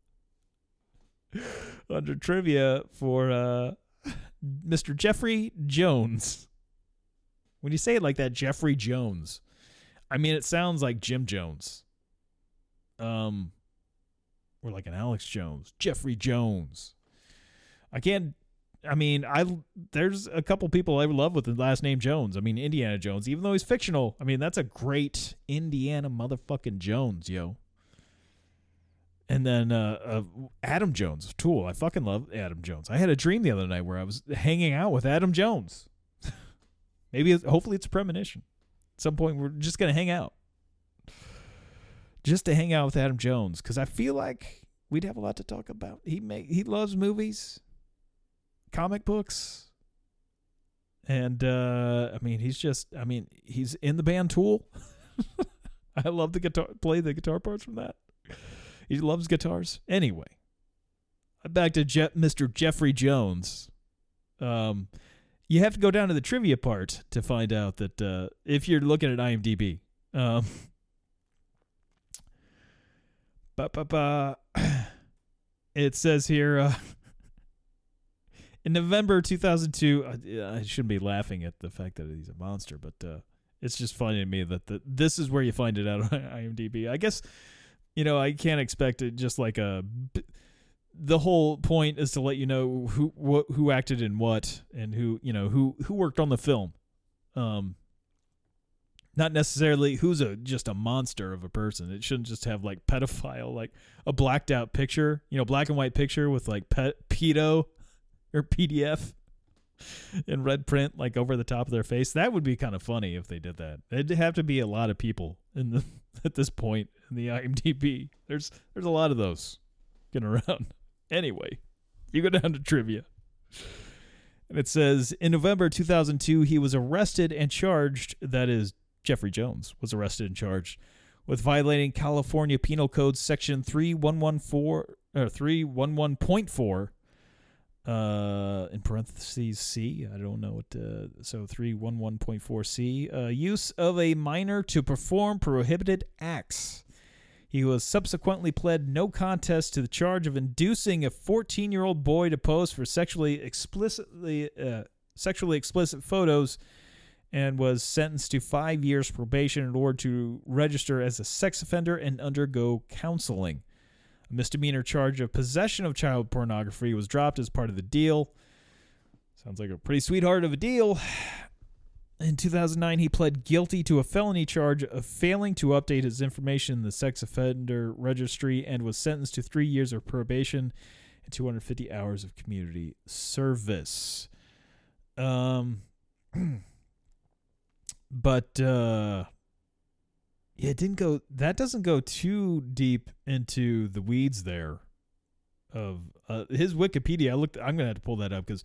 under trivia for uh, Mister Jeffrey Jones. When you say it like that, Jeffrey Jones, I mean, it sounds like Jim Jones. Um, or like an Alex Jones. Jeffrey Jones. I can't I mean, I there's a couple people I love with the last name Jones. I mean, Indiana Jones, even though he's fictional. I mean, that's a great Indiana motherfucking Jones, yo. And then uh, uh, Adam Jones of Tool. I fucking love Adam Jones. I had a dream the other night where I was hanging out with Adam Jones. Maybe, it's, hopefully, it's a premonition. At some point, we're just gonna hang out, just to hang out with Adam Jones, because I feel like we'd have a lot to talk about. He make he loves movies, comic books, and uh, I mean, he's just. I mean, he's in the band Tool. I love the guitar, play the guitar parts from that. He loves guitars. Anyway, back to Je- Mister Jeffrey Jones. Um, you have to go down to the trivia part to find out that uh, if you're looking at IMDb. Um, ba, ba, ba, it says here, uh, in November two thousand two, I, I shouldn't be laughing at the fact that he's a monster, but uh, it's just funny to me that the, this is where you find it out on IMDb. I guess... You know, I can't expect it just like a... The whole point is to let you know who wh- who acted in what and who, you know, who, who worked on the film. Um, not necessarily who's a just a monster of a person. It shouldn't just have like pedophile, like a blacked out picture, you know, black and white picture with like pet, pedo or P D F in red print, like over the top of their face. That would be kind of funny if they did that. It'd have to be a lot of people in the at this point in the IMDb. There's there's a lot of those getting around. Anyway, you go down to trivia. And it says, in November two thousand two, he was arrested and charged, that is, Jeffrey Jones was arrested and charged with violating California Penal Code Section three one fourteen, or three eleven point four, uh, in parentheses C. I don't know what, uh, so three eleven point four C, uh, use of a minor to perform prohibited acts. He was subsequently pled no contest to the charge of inducing a fourteen-year-old boy to pose for sexually explicitly uh, sexually explicit photos, and was sentenced to five years probation in order to register as a sex offender and undergo counseling. A misdemeanor charge of possession of child pornography was dropped as part of the deal. Sounds like a pretty sweetheart of a deal. In two thousand nine, he pled guilty to a felony charge of failing to update his information in the sex offender registry and was sentenced to three years of probation and two hundred fifty hours of community service. Um, but uh, yeah, it didn't go. That doesn't go too deep into the weeds there. Of uh, his Wikipedia, I looked. I'm gonna have to pull that up because.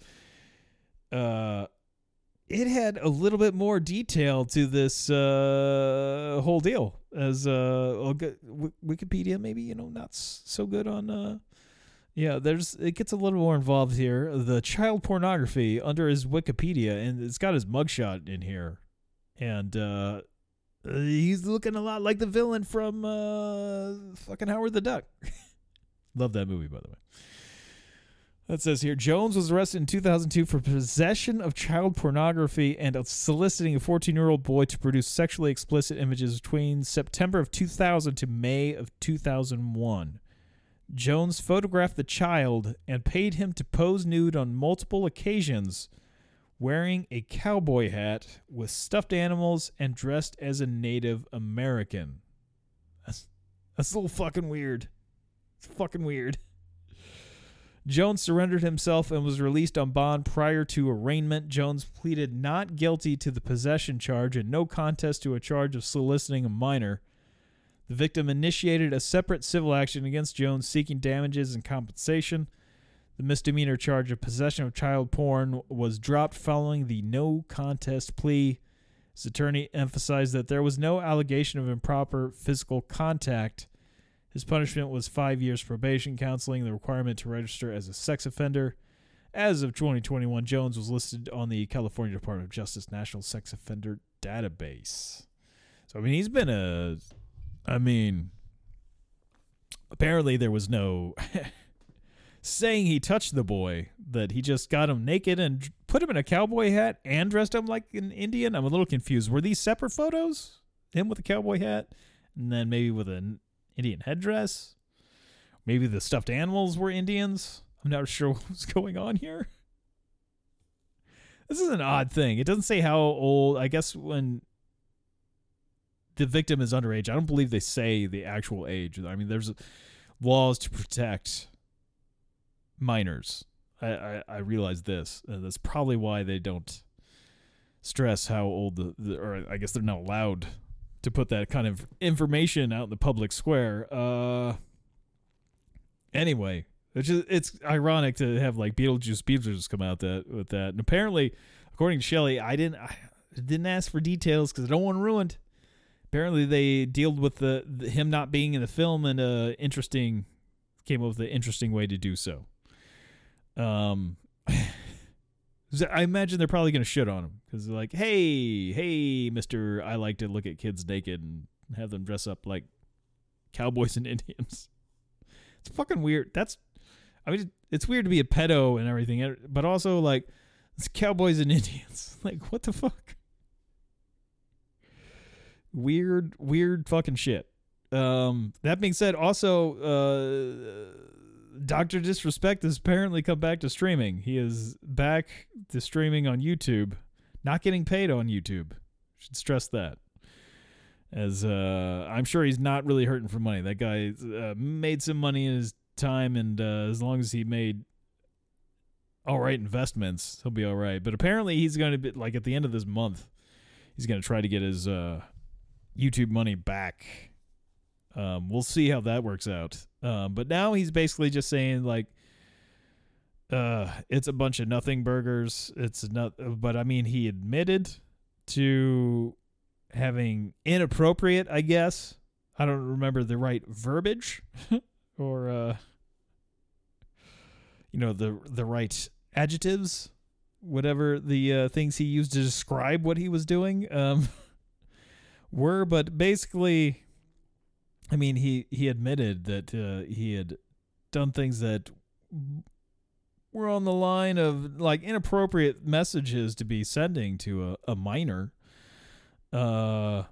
Uh, It had a little bit more detail to this uh, whole deal, as uh, Wikipedia maybe, you know, not so good on. Uh, yeah, there's it gets a little more involved here. The child pornography under his Wikipedia, and it's got his mugshot in here, and uh, he's looking a lot like the villain from uh, fucking Howard the Duck. Love that movie, by the way. That says here, Jones was arrested in two thousand two for possession of child pornography and soliciting a fourteen-year-old boy to produce sexually explicit images between September of two thousand to May of two thousand one. Jones photographed the child and paid him to pose nude on multiple occasions, wearing a cowboy hat with stuffed animals and dressed as a Native American. That's, that's a little fucking weird. It's fucking weird. Jones surrendered himself and was released on bond prior to arraignment. Jones pleaded not guilty to the possession charge and no contest to a charge of soliciting a minor. The victim initiated a separate civil action against Jones seeking damages and compensation. The misdemeanor charge of possession of child porn was dropped following the no contest plea. His attorney emphasized that there was no allegation of improper physical contact. His punishment was five years probation, counseling, the requirement to register as a sex offender. As of twenty twenty-one, Jones was listed on the California Department of Justice National Sex Offender Database. So, I mean, he's been a... I mean, apparently there was no saying he touched the boy, that he just got him naked and put him in a cowboy hat and dressed him like an Indian. I'm a little confused. Were these separate photos? Him with a cowboy hat and then maybe with an Indian headdress? Maybe the stuffed animals were Indians? I'm not sure what was going on here. This is an odd thing. It doesn't say how old. I guess when the victim is underage, I don't believe they say the actual age. I mean, there's laws to protect minors. I, I, I realize this. Uh, that's probably why they don't stress how old the, the, or I guess they're not allowed to put that kind of information out in the public square. Uh, anyway, it's just, it's ironic to have like Beetlejuice Beetlejuice come out that with that. And apparently, according to Shelley, I didn't I didn't ask for details because I don't want it ruined. Apparently, they dealt with the, the him not being in the film and uh interesting came up with an interesting way to do so. Um. I imagine they're probably going to shit on him because they're like, hey, hey, Mister I like to look at kids naked and have them dress up like cowboys and Indians. It's fucking weird. That's, I mean, it's weird to be a pedo and everything, but also like, it's cowboys and Indians. Like, what the fuck? Weird, weird fucking shit. Um, that being said, also, uh, Doctor Disrespect has apparently come back to streaming. He is back to streaming on YouTube, not getting paid on YouTube. Should stress that. As uh, I'm sure he's not really hurting for money. That guy uh, made some money in his time, and uh, as long as he made all right investments, he'll be all right. But apparently, he's going to be like at the end of this month, he's going to try to get his uh, YouTube money back. Um, we'll see how that works out. Um, but now he's basically just saying like, uh, it's a bunch of nothing burgers. It's not, but I mean, he admitted to having inappropriate, I guess. I don't remember the right verbiage or, uh, you know, the, the right adjectives, whatever the, uh, things he used to describe what he was doing, um, were, but basically, I mean, he, he admitted that uh, he had done things that were on the line of like inappropriate messages to be sending to a, a minor, uh,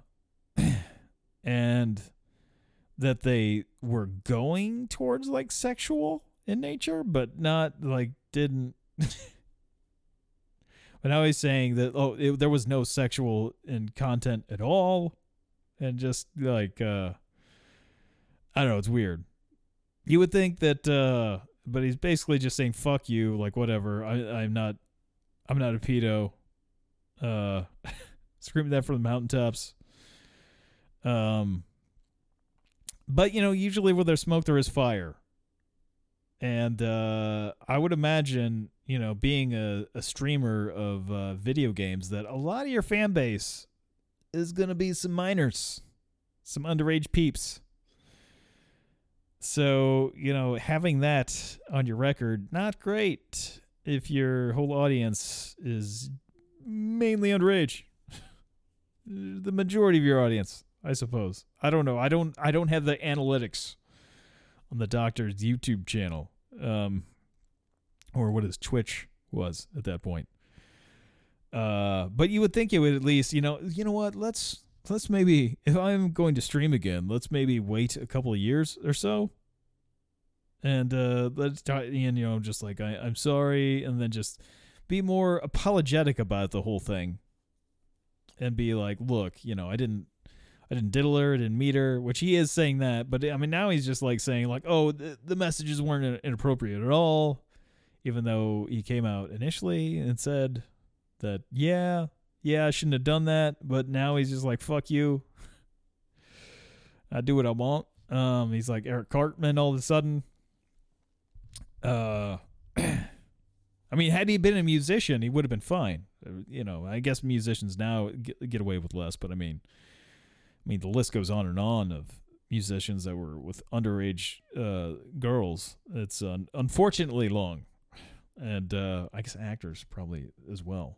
and that they were going towards like sexual in nature, but not like didn't. But now he's saying that oh, it, there was no sexual in content at all, and just like. Uh, I don't know, it's weird. You would think that, uh, but he's basically just saying, fuck you, like, whatever. I, I'm not, I'm not a pedo. Uh, screaming that from the mountaintops. Um, but, you know, usually where there's smoke, there is fire. And, uh, I would imagine, you know, being a, a streamer of, uh, video games, that a lot of your fan base is going to be some minors, some underage peeps. So, you know, having that on your record, not great if your whole audience is mainly underage. The majority of your audience, I suppose. I don't know. I don't I don't have the analytics on the doctor's YouTube channel. Um, or what his Twitch was at that point. Uh, but you would think it would at least, you know, you know what, let's let's maybe, if I'm going to stream again, let's maybe wait a couple of years or so. And uh, let's talk, and, you know, just like, I, I'm sorry, and then just be more apologetic about the whole thing. And be like, look, you know, I didn't, I didn't diddle her, I didn't meet her, which he is saying that. But, I mean, now he's just like saying, like, oh, the, the messages weren't inappropriate at all. Even though he came out initially and said that, yeah, yeah, I shouldn't have done that. But now he's just like, fuck you. I do what I want. Um, he's like Eric Cartman all of a sudden. Uh, I mean, had he been a musician, he would have been fine. You know, I guess musicians now get, get away with less. But I mean, I mean, the list goes on and on of musicians that were with underage uh, girls. It's uh, unfortunately long. And uh, I guess actors probably as well.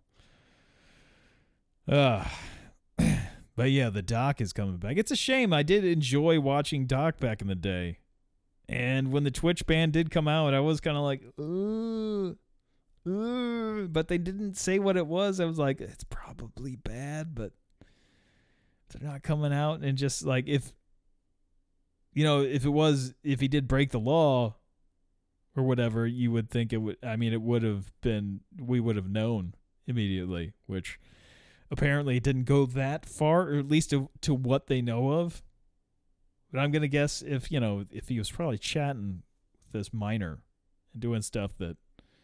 Uh, but yeah, the Doc is coming back. It's a shame. I did enjoy watching Doc back in the day. And when the Twitch ban did come out, I was kind of like, ooh, ooh. But they didn't say what it was. I was like, it's probably bad, but they're not coming out. And just like, if, you know, if it was, if he did break the law, or whatever, you would think it would, I mean, it would have been, we would have known immediately, which apparently didn't go that far, or at least to, to what they know of. But I'm going to guess if, you know, if he was probably chatting with this minor and doing stuff that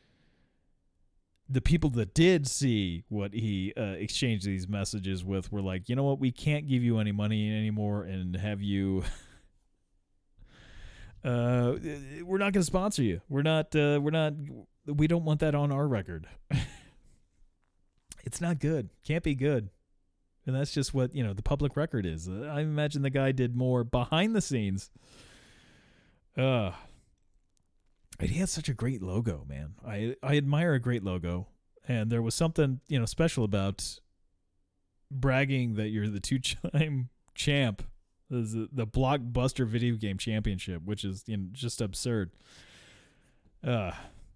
the people that did see what he uh, exchanged these messages with were like, you know what, we can't give you any money anymore and have you... uh, we're not going to sponsor you. We're not, uh, we're not, we don't want that on our record. It's not good. Can't be good. And that's just what, you know, the public record is. I imagine the guy did more behind the scenes. Uh, and he had such a great logo, man. I, I admire a great logo. And there was something, you know, special about bragging that you're the two-time champ. The, the Blockbuster Video Game Championship, which is, you know, just absurd. Uh,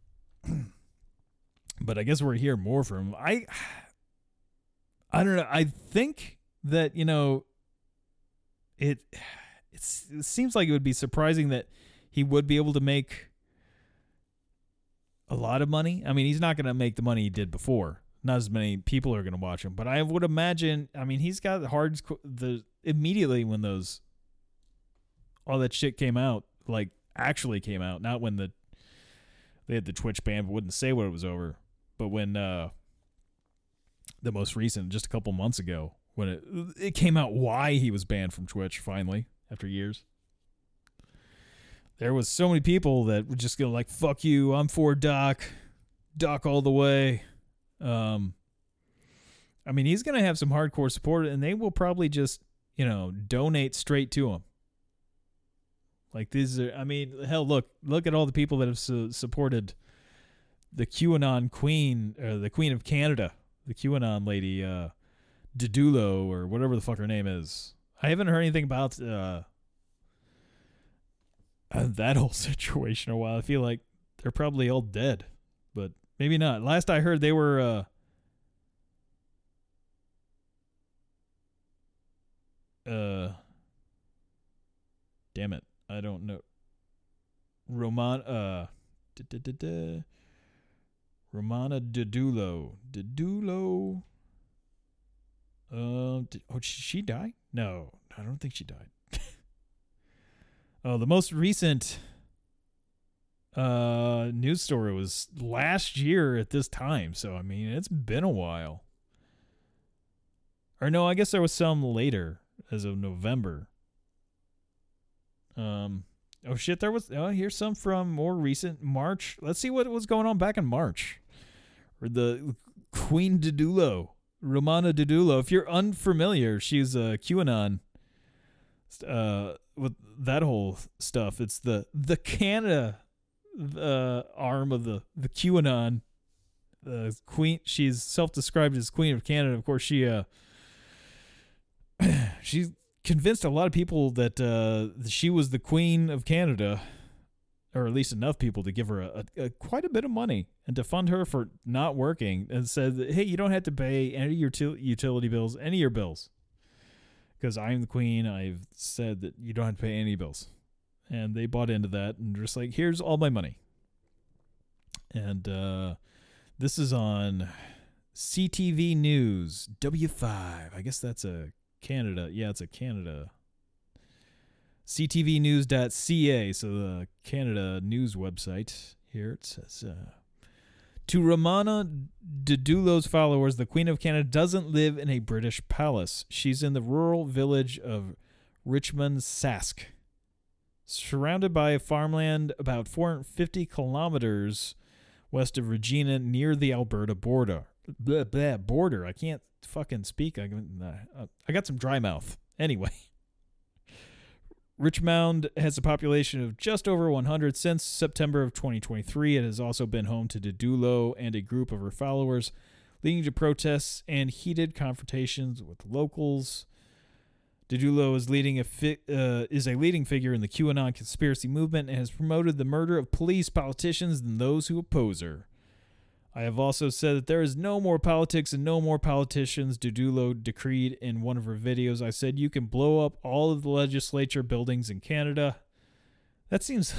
but I guess we're hear more from him. I... I don't know. I think that, you know, it, it's, it seems like it would be surprising that he would be able to make a lot of money. I mean, he's not going to make the money he did before. Not as many people are going to watch him. But I would imagine, I mean, he's got hard, the immediately when those, all that shit came out, like actually came out, not when the, they had the Twitch ban, but wouldn't say what it was over. But when, uh, the most recent, just a couple months ago, when it it came out why he was banned from Twitch finally after years. There was so many people that were just gonna like, fuck you, I'm for Doc, Doc all the way. Um, I mean, he's gonna have some hardcore support, and they will probably just, you know, donate straight to him. Like these are, I mean, hell, look, look at all the people that have su- supported the QAnon Queen, or the Queen of Canada. The QAnon lady, uh, Didulo, or whatever the fuck her name is. I haven't heard anything about uh, uh, that whole situation in a while. I feel like they're probably all dead, but maybe not. Last I heard, they were. Uh, uh, damn it, I don't know. Roman. Uh, da, da, da, da. Romana Didulo. Didulo. Uh, did, oh, did she die? No, I don't think she died. Oh, the most recent uh, news story was last year at this time. So, I mean, it's been a while. Or no, I guess there was some later as of November. Um... Oh, shit, there was... Oh, here's some from more recent March. Let's see what was going on back in March. Or the Queen Didulo. Romana Didulo. If you're unfamiliar, she's a QAnon. Uh, with that whole stuff. It's the the Canada uh, arm of the, the QAnon. Uh, queen. She's self-described as Queen of Canada. Of course, she... Uh, she's... convinced a lot of people that uh, she was the Queen of Canada, or at least enough people to give her a, a, a quite a bit of money and to fund her for not working, and said that, hey, you don't have to pay any of your til- utility bills, any of your bills, because I'm the Queen. I've said that you don't have to pay any bills. And they bought into that and just like, here's all my money. And uh, this is on C T V News, W five. I guess that's a Canada. Yeah, it's a Canada. C T V news dot C A, so the Canada news website. Here it says, uh, to Romana Didulo's followers, the Queen of Canada doesn't live in a British palace. She's in the rural village of Richmond Sask, surrounded by farmland about four hundred fifty kilometers west of Regina near the Alberta border. Blah, blah, border. I can't fucking speak. I, uh, I got some dry mouth. Anyway. Richmond has a population of just over one hundred since September of twenty twenty-three. It has also been home to Didulo and a group of her followers, leading to protests and heated confrontations with locals. Didulo is leading a fi- uh, is a leading figure in the QAnon conspiracy movement and has promoted the murder of police, politicians, and those who oppose her. I have also said that there is no more politics and no more politicians, Didulo decreed in one of her videos. I said you can blow up all of the legislature buildings in Canada. That seems...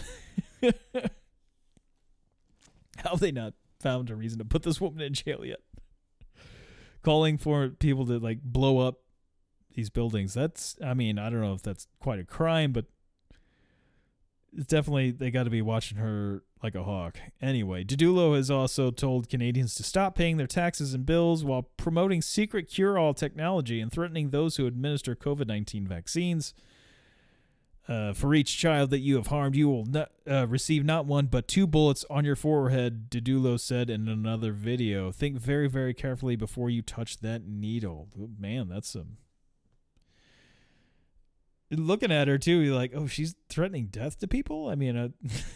How have they not found a reason to put this woman in jail yet? calling for people to like blow up these buildings. That's, I mean, I don't know if that's quite a crime, but it's definitely, they got to be watching her like a hawk. Anyway, Didulo has also told Canadians to stop paying their taxes and bills while promoting secret cure-all technology and threatening those who administer covid nineteen vaccines. Uh, for each child that you have harmed, you will not, uh, receive not one but two bullets on your forehead, Didulo said in another video. Think very, very carefully before you touch that needle. Oh, man, that's some... Looking at her, too, you're like, oh, she's threatening death to people? I mean, uh,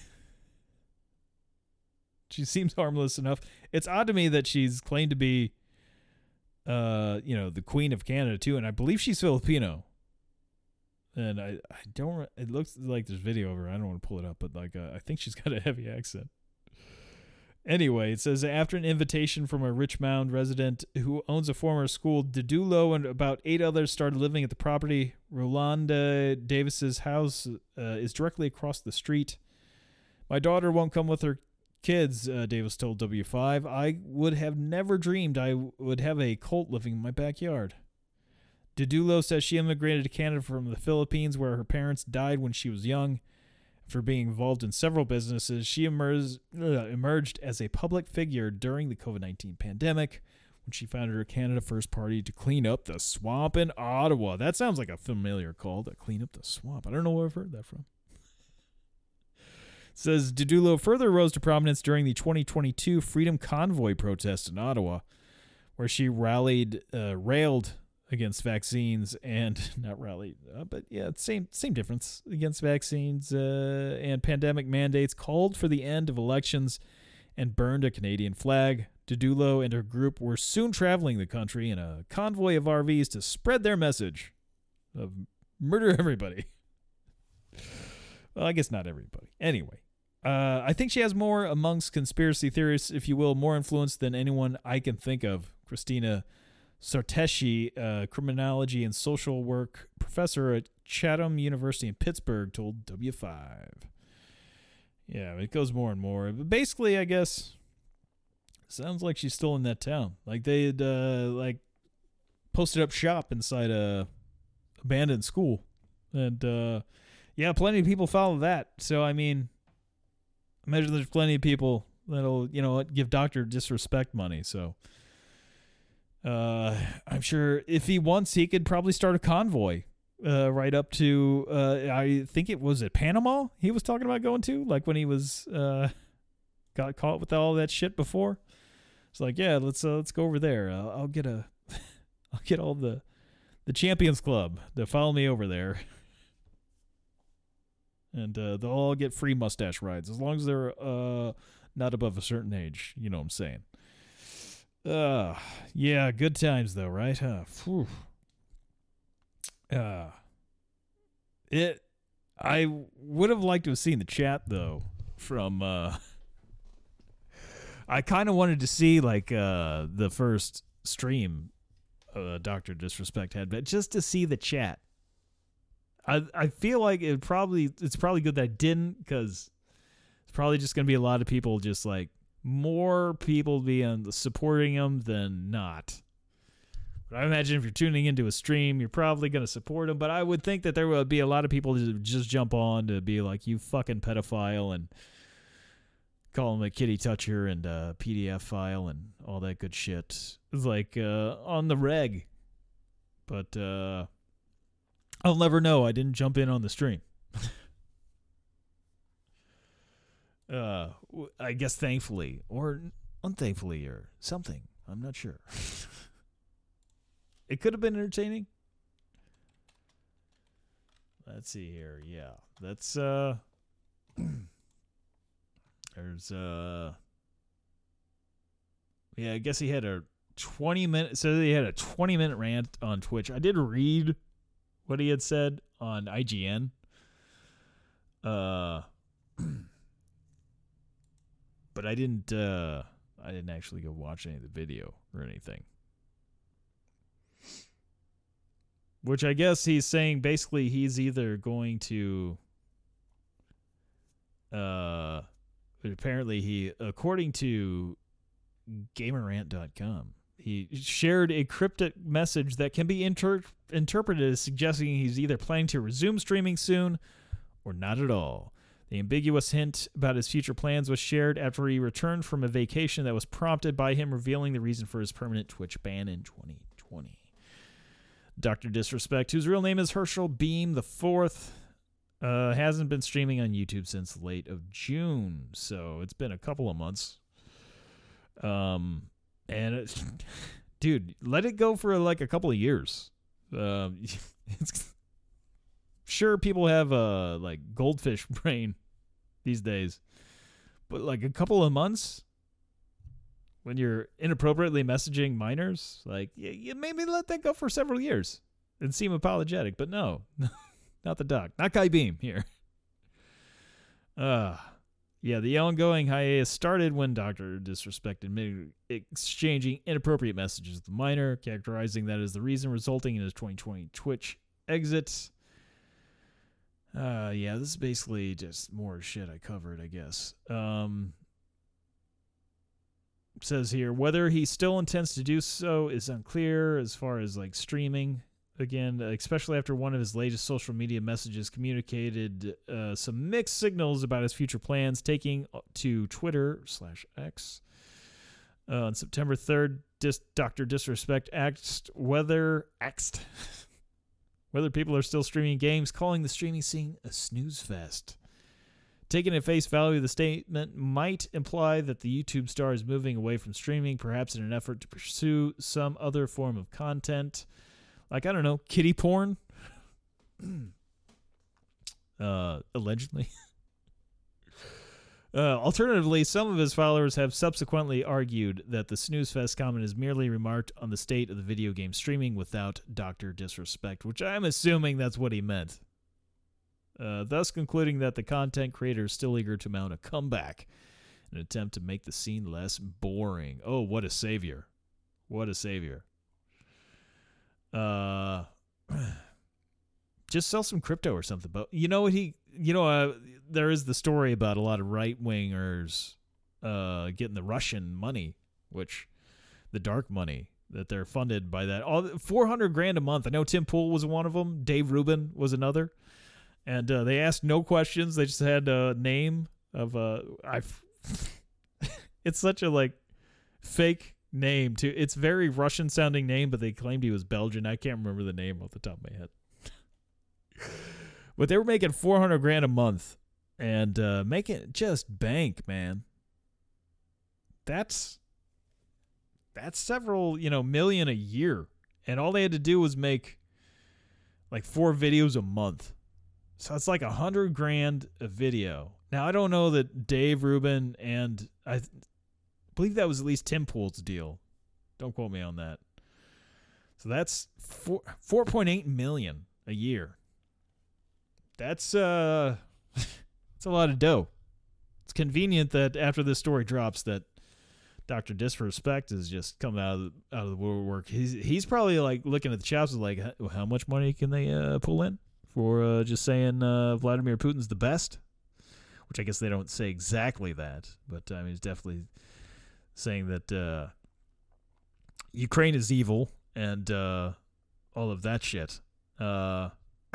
she seems harmless enough. It's odd to me that she's claimed to be, uh, you know, the Queen of Canada, too, and I believe she's Filipino. And I, I don't, it looks like there's video of her. I don't want to pull it up, but like, uh, I think she's got a heavy accent. Anyway, it says, after an invitation from a Richmond resident who owns a former school, Didulo and about eight others started living at the property. Rolanda Davis's house uh, is directly across the street. My daughter won't come with her kids, uh, Davis told W five. I would have never dreamed I would have a cult living in my backyard. Didulo says she immigrated to Canada from the Philippines, where her parents died when she was young. After being involved in several businesses, she emerged, uh, emerged as a public figure during the covid nineteen pandemic when she founded her Canada First Party to clean up the swamp in Ottawa. That sounds like a familiar call, to clean up the swamp. I don't know where I've heard that from. It says Didulo further rose to prominence during the twenty twenty-two Freedom Convoy protest in Ottawa, where she rallied, uh, railed against vaccines and not rallied, uh, but yeah, same same difference against vaccines uh, and pandemic mandates, called for the end of elections, and burned a Canadian flag. Didulo and her group were soon traveling the country in a convoy of R Vs to spread their message of murder everybody. Well, I guess not everybody. Anyway, uh, I think she has more amongst conspiracy theorists, if you will, more influence than anyone I can think of. Christina Sarteshi, uh, criminology and social work professor at Chatham University in Pittsburgh, told W five. Yeah, it goes more and more. But basically, I guess, sounds like she's still in that town. Like they had, uh, like, posted up shop inside a abandoned school, and uh, yeah, plenty of people follow that. So I mean, imagine there's plenty of people that'll, you know, give Doctor Disrespect money. So. Uh, I'm sure if he wants, he could probably start a convoy uh, right up to, uh, I think it was at Panama he was talking about going to, like when he was uh, got caught with all that shit before. It's like, yeah, let's uh, let's go over there. Uh, I'll get a, I'll get all the, the Champions Club to follow me over there, and uh, they'll all get free mustache rides as long as they're uh not above a certain age. You know what I'm saying? Uh, yeah, good times though, right? Huh? Phew. Uh, it, I would have liked to have seen the chat though from, uh, I kind of wanted to see like, uh, the first stream, uh, Doctor Disrespect had, but just to see the chat. I, I feel like it probably, it's probably good that I didn't, because it's probably just going to be a lot of people just like, more people being supporting him than not. But I imagine if you're tuning into a stream, you're probably going to support him. But I would think that there would be a lot of people who just jump on to be like, you fucking pedophile, and call him a kitty toucher and a P D F file and all that good shit. It's like uh, on the reg. But uh, I'll never know. I didn't jump in on the stream. Uh, I guess thankfully or unthankfully or something. I'm not sure. It could have been entertaining. Let's see here. Yeah, that's uh. There's uh. Yeah, I guess he had a twenty minute. So he had a twenty minute rant on Twitch. I did read what he had said on I G N. Uh. But I didn't uh, I didn't actually go watch any of the video or anything. Which I guess he's saying basically he's either going to uh apparently he according to gamerant dot com, he shared a cryptic message that can be inter- interpreted as suggesting he's either planning to resume streaming soon or not at all. The ambiguous hint about his future plans was shared after he returned from a vacation that was prompted by him revealing the reason for his permanent Twitch ban in twenty twenty. Doctor Disrespect, whose real name is Herschel Beam the Fourth, uh, hasn't been streaming on YouTube since late of June, so it's been a couple of months. Um, and it, dude, let it go for like a couple of years. Um, it's sure people have a like goldfish brain these days, but like a couple of months when you're inappropriately messaging minors, like you, you maybe let that go for several years and seem apologetic. But no, not the doc, not Kai Beam here. Uh yeah, the ongoing hiatus started when Doctor Disrespect admitted exchanging inappropriate messages with the minor, characterizing that as the reason resulting in his twenty twenty Twitch exit. Uh, yeah, this is basically just more shit I covered, I guess. Um, says here, whether he still intends to do so is unclear as far as, like, streaming. Again, especially after one of his latest social media messages communicated uh, some mixed signals about his future plans, taking to Twitter slash X. Uh, on September third, Dis- Doctor Disrespect asked whether... Axed... whether people are still streaming games, calling the streaming scene a snooze fest. Taken at face value, the statement might imply that the YouTube star is moving away from streaming, perhaps in an effort to pursue some other form of content. Like, I don't know, kiddie porn? uh, allegedly. Uh, alternatively, some of his followers have subsequently argued that the snooze fest comment is merely remarked on the state of the video game streaming without Doctor Disrespect, which I'm assuming that's what he meant. Uh, thus concluding that the content creator is still eager to mount a comeback in an attempt to make the scene less boring. Oh, what a savior. What a savior. Uh... Just sell some crypto or something. But you know what he, you know, uh, there is the story about a lot of right wingers uh, getting the Russian money, which the dark money that they're funded by that. All four hundred grand a month. I know Tim Pool was one of them. Dave Rubin was another. And uh, they asked no questions. They just had a name of uh, I. It's such a like fake name too. It's very Russian sounding name, but they claimed he was Belgian. I can't remember the name off the top of my head. But they were making four hundred grand a month and uh, making just bank, man. That's that's several, you know, million a year. And all they had to do was make like four videos a month. So it's like a hundred grand a video. Now, I don't know that Dave Rubin and I th- believe that was at least Tim Pool's deal. Don't quote me on that. So that's four, four point eight million a year. That's uh, that's a lot of dough. It's convenient that after this story drops, that Doctor Disrespect has just come out of the, out of the woodwork. He's he's probably like looking at the chops and like, how much money can they uh, pull in for uh, just saying uh, Vladimir Putin's the best? Which I guess they don't say exactly that, but I mean, he's definitely saying that uh, Ukraine is evil and uh, all of that shit. Uh,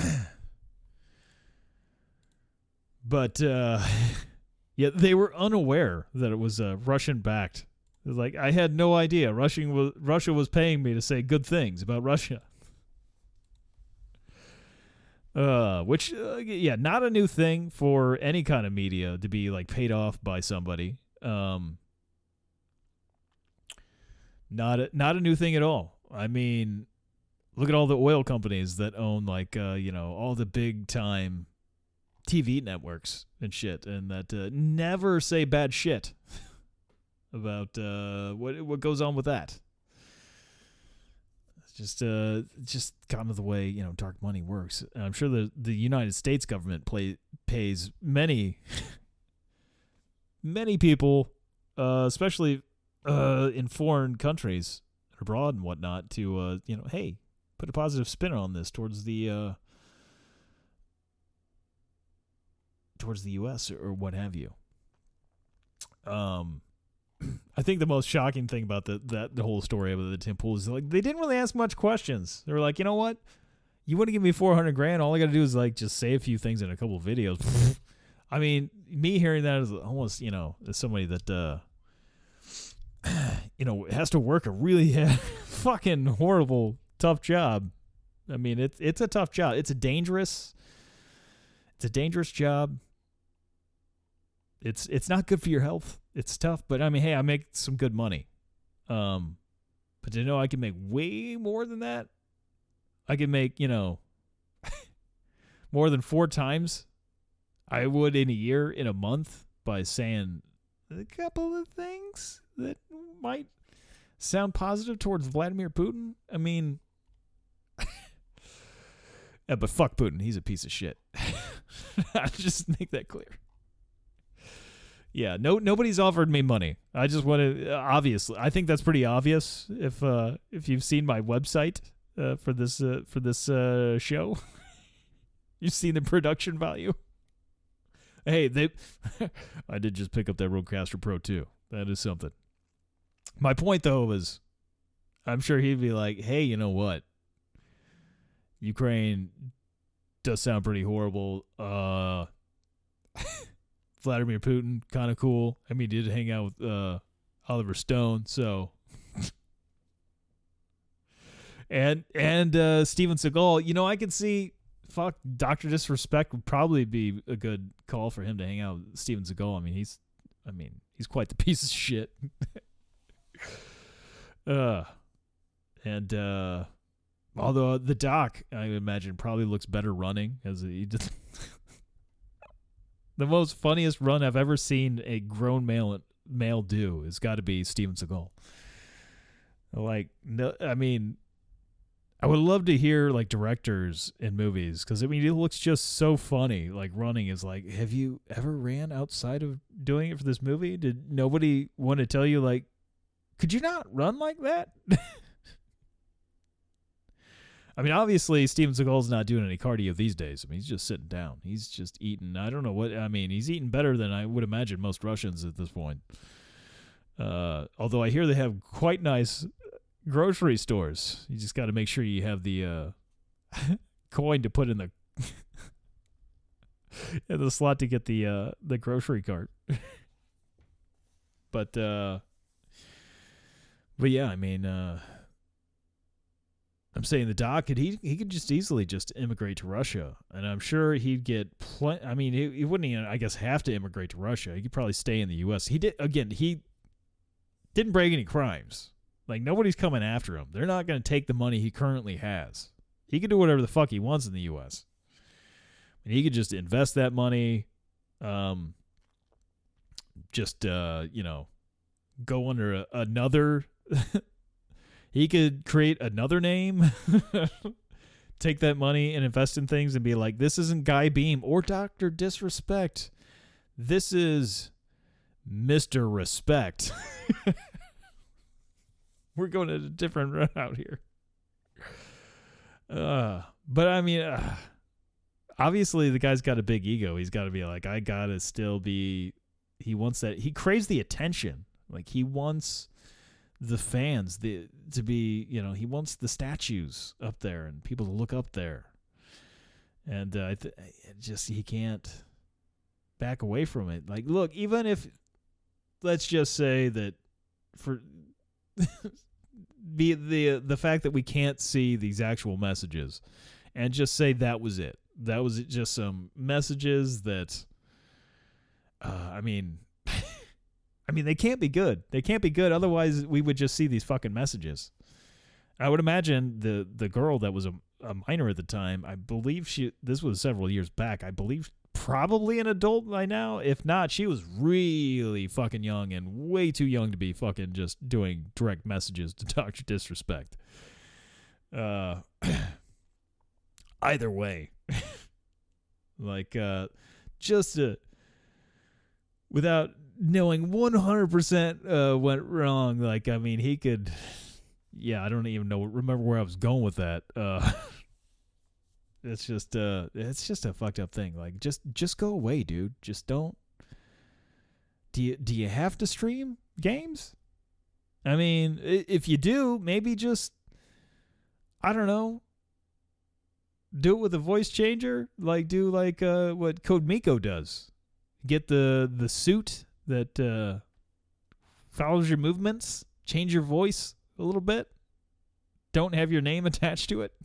but uh, yeah, they were unaware that it was uh, Russian-backed. It was like, I had no idea Russian was, Russia was paying me to say good things about Russia. Uh, which, uh, yeah, not a new thing for any kind of media to be, like, paid off by somebody. Um, not a, not a new thing at all. I mean, look at all the oil companies that own, like, uh, you know, all the big-time T V networks and shit, and that uh, never say bad shit about uh, what what goes on with that. It's just uh, just kind of the way, you know, dark money works. And I'm sure the the United States government play, pays many many people, uh, especially uh, in foreign countries, abroad and whatnot, to uh, you know, hey, put a positive spin on this towards the uh, towards the U S or what have you. Um. I think the most shocking thing about the that the whole story about the Tim Pool is like they didn't really ask much questions. They were like, you know what, you want to give me four hundred grand? All I got to do is like just say a few things in a couple of videos. I mean, me hearing that is almost, you know, as somebody that uh, you know has to work a really fucking horrible tough job. I mean, it's it's a tough job. It's a dangerous. It's a dangerous job. It's it's not good for your health. It's tough, but I mean, hey, I make some good money. Um, but to know I can make way more than that, I can make, you know, more than four times I would in a year, in a month, by saying a couple of things that might sound positive towards Vladimir Putin. I mean, yeah, but fuck Putin. He's a piece of shit. I'll just make that clear. Yeah, no, nobody's offered me money. I just want to, uh, obviously, I think that's pretty obvious. If uh, if you've seen my website uh, for this uh, for this uh, show, you've seen the production value. Hey, they, I did just pick up that Rodecaster Pro two. That is something. My point though was, I'm sure he'd be like, hey, you know what? Ukraine does sound pretty horrible. Uh. Vladimir Putin, kind of cool. I mean, he did hang out with uh, Oliver Stone, so. and and uh, Steven Seagal, you know, I can see, fuck, Doctor Disrespect would probably be a good call for him to hang out with Steven Seagal. I mean, he's, I mean, he's quite the piece of shit. uh, and uh, although the doc, I would imagine, probably looks better running as he just. The most funniest run I've ever seen a grown male male do has got to be Steven Seagal. Like, no, I mean, I would love to hear like directors in movies because I mean it looks just so funny. Like running is like, have you ever ran outside of doing it for this movie? Did nobody want to tell you like, could you not run like that? I mean, obviously, Steven Seagal's not doing any cardio these days. I mean, he's just sitting down. He's just eating. I don't know what. I mean, he's eating better than I would imagine most Russians at this point. Uh, although I hear they have quite nice grocery stores. You just got to make sure you have the uh, coin to put in the in the slot to get the uh, the grocery cart. but uh, but yeah, I mean. Uh, I'm saying the doc could he he could just easily just immigrate to Russia, and I'm sure he'd get plenty. I mean, he, he wouldn't even, I guess, have to immigrate to Russia. He could probably stay in the U S. He did again. He didn't break any crimes. Like nobody's coming after him. They're not going to take the money he currently has. He can do whatever the fuck he wants in the U S. And he could just invest that money. Um, just uh, you know, go under a, another. He could create another name, take that money and invest in things and be like, this isn't Guy Beam or Doctor Disrespect. This is Mister Respect. We're going at a different route here. Uh, but I mean, uh, obviously the guy's got a big ego. He's got to be like, I got to still be, he wants that. He craves the attention. Like he wants the fans the to be, you know, he wants the statues up there and people to look up there. And uh, I th- just, he can't back away from it. Like, look, even if, let's just say that for be the the fact that we can't see these actual messages and just say that was it. That was just some messages that, uh, I mean, I mean, they can't be good. They can't be good. Otherwise, we would just see these fucking messages. I would imagine the the girl that was a, a minor at the time, I believe she, this was several years back, I believe probably an adult by now. If not, she was really fucking young and way too young to be fucking just doing direct messages to Doctor Disrespect. Uh, either way. like, uh, just uh, without knowing one hundred percent uh, went wrong. Like, I mean, he could, yeah, I don't even know, remember where I was going with that. Uh, it's just, uh, it's just a fucked up thing. Like, just, just go away, dude. Just don't. Do you, do you have to stream? games? I mean, if you do, maybe just, I don't know, do it with a voice changer. Like, do like uh, what Code Miko does. Get the, the suit that uh, follows your movements. Change your voice a little bit. Don't have your name attached to it.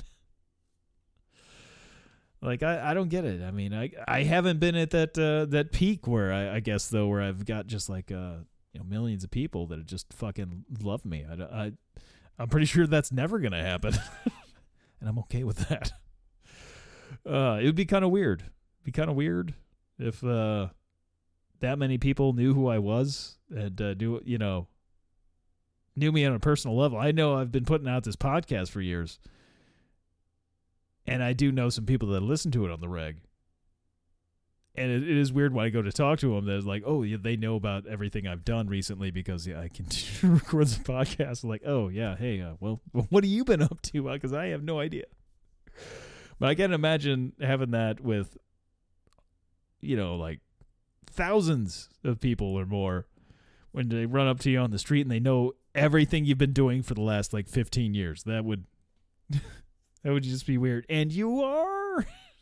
Like, I, I don't get it. I mean, I I haven't been at that uh, that peak where I, I guess, though, where I've got just like, uh, you know, millions of people that just fucking love me. I, I, I'm pretty sure that's never going to happen. And I'm okay with that. Uh, it would be kind of weird. Be kind of weird if uh, that many people knew who I was and uh, do you know, knew me on a personal level. I know I've been putting out this podcast for years. And I do know some people that listen to it on the reg. And it, it is weird when I go to talk to them that it's like, oh, yeah, they know about everything I've done recently because yeah, I continue to record the podcast. Like, oh, yeah, hey, uh, well, what have you been up to? Because I have no idea. But I can't imagine having that with, you know, like thousands of people or more when they run up to you on the street and they know everything you've been doing for the last like fifteen years. That would... That would just be weird. And you are?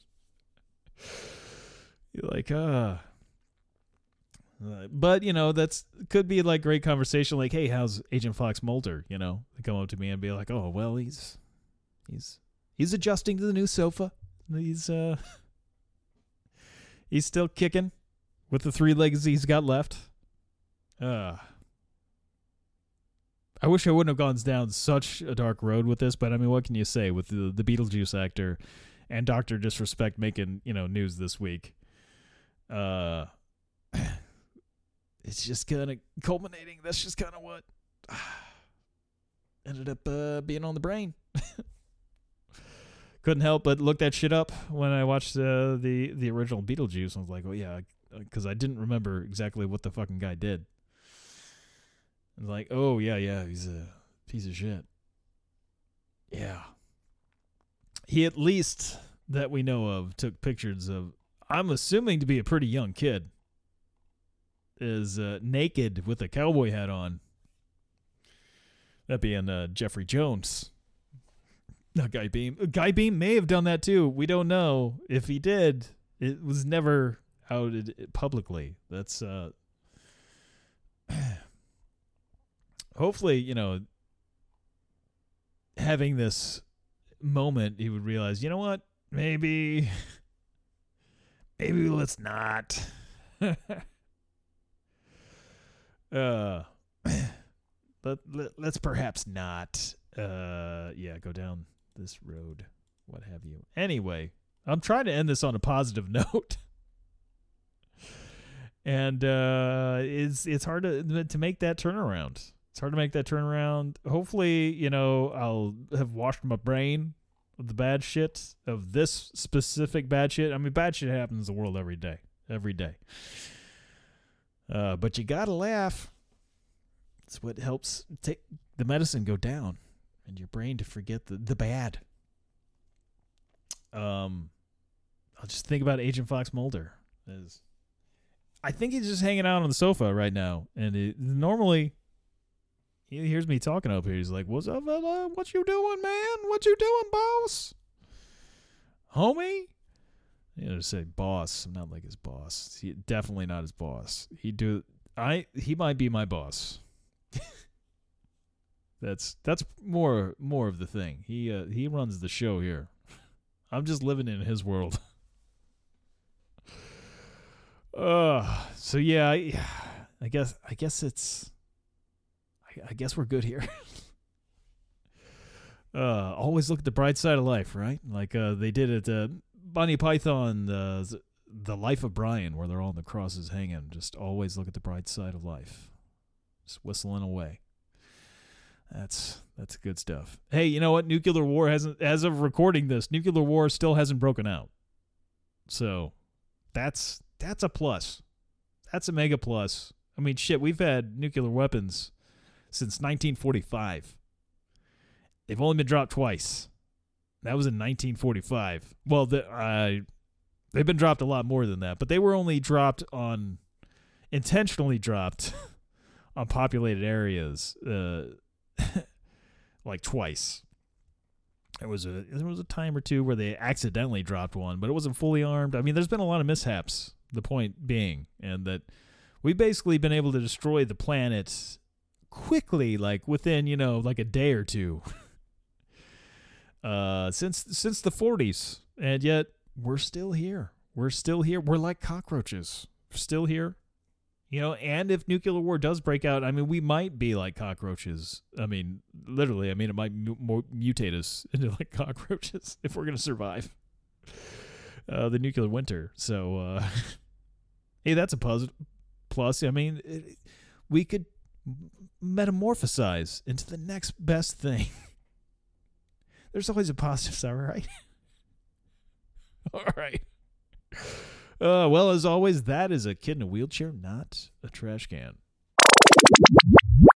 You're like, uh. uh. But, you know, that's could be like great conversation. Like, hey, how's Agent Fox Mulder? You know, they come up to me and be like, oh, well, he's, he's, he's adjusting to the new sofa. He's, uh, he's still kicking with the three legs he's got left. Uh. I wish I wouldn't have gone down such a dark road with this, but I mean, what can you say with the, the Beetlejuice actor and Doctor Disrespect making, you know, news this week? Uh, it's just kind of culminating. That's just kind of what uh, ended up uh, being on the brain. Couldn't help but look that shit up when I watched uh, the the original Beetlejuice. I was like, oh yeah, because I didn't remember exactly what the fucking guy did. Like, oh, yeah, yeah, he's a piece of shit. Yeah. He at least, that we know of, took pictures of, I'm assuming to be a pretty young kid, is uh, naked with a cowboy hat on. That being uh, Jeffrey Jones. Not Guy Beam. Guy Beam may have done that too. We don't know. If he did, it was never outed publicly. That's... uh Hopefully, you know, having this moment, he would realize, you know what? Maybe, maybe let's not. uh, let, let, let's perhaps not, uh, yeah, go down this road, what have you. Anyway, I'm trying to end this on a positive note. And uh, it's, it's hard to, to make that turnaround. It's hard to make that turnaround. Hopefully, you know, I'll have washed my brain of the bad shit, of this specific bad shit. I mean, bad shit happens in the world every day. Every day. Uh, but you gotta laugh. It's what helps take the medicine go down and your brain to forget the, the bad. Um, I'll just think about Agent Fox Mulder. As I think he's just hanging out on the sofa right now. And it, normally... He hears me talking up here. He's like, what's up, fella? What you doing, man? What you doing, boss? Homie? You know, say boss. I'm not like his boss. He, definitely not his boss. He do I he might be my boss. that's that's more more of the thing. He uh, he runs the show here. I'm just living in his world. uh so yeah, I, I guess I guess it's I guess we're good here. uh, always look at the bright side of life, right? Like uh, they did at uh, Monty Python, uh, The Life of Brian, where they're all on the crosses hanging. Just always look at the bright side of life. Just whistling away. That's that's good stuff. Hey, you know what? Nuclear war hasn't, as of recording this, nuclear war still hasn't broken out. So that's that's a plus. That's a mega plus. I mean, shit, we've had nuclear weapons since nineteen forty-five. They've only been dropped twice. That was in nineteen forty-five. Well, the, uh, they've been dropped a lot more than that, but they were only dropped on, intentionally dropped on populated areas, uh, like twice. There was a there was a time or two where they accidentally dropped one, but it wasn't fully armed. I mean, there's been a lot of mishaps. The point being, and that we've basically been able to destroy the planet quickly, like within, you know, like a day or two, uh, since since the forties, and yet we're still here. We're still here. We're like cockroaches. We're still here. You know, and if nuclear war does break out, I mean, we might be like cockroaches. I mean, literally, I mean, it might mu- mutate us into like cockroaches if we're going to survive uh, the nuclear winter. So, uh, hey, that's a pos- plus. I mean, it, we could metamorphosize into the next best thing. There's always a positive side, right? All right. Uh, well, as always, that is a kid in a wheelchair, not a trash can.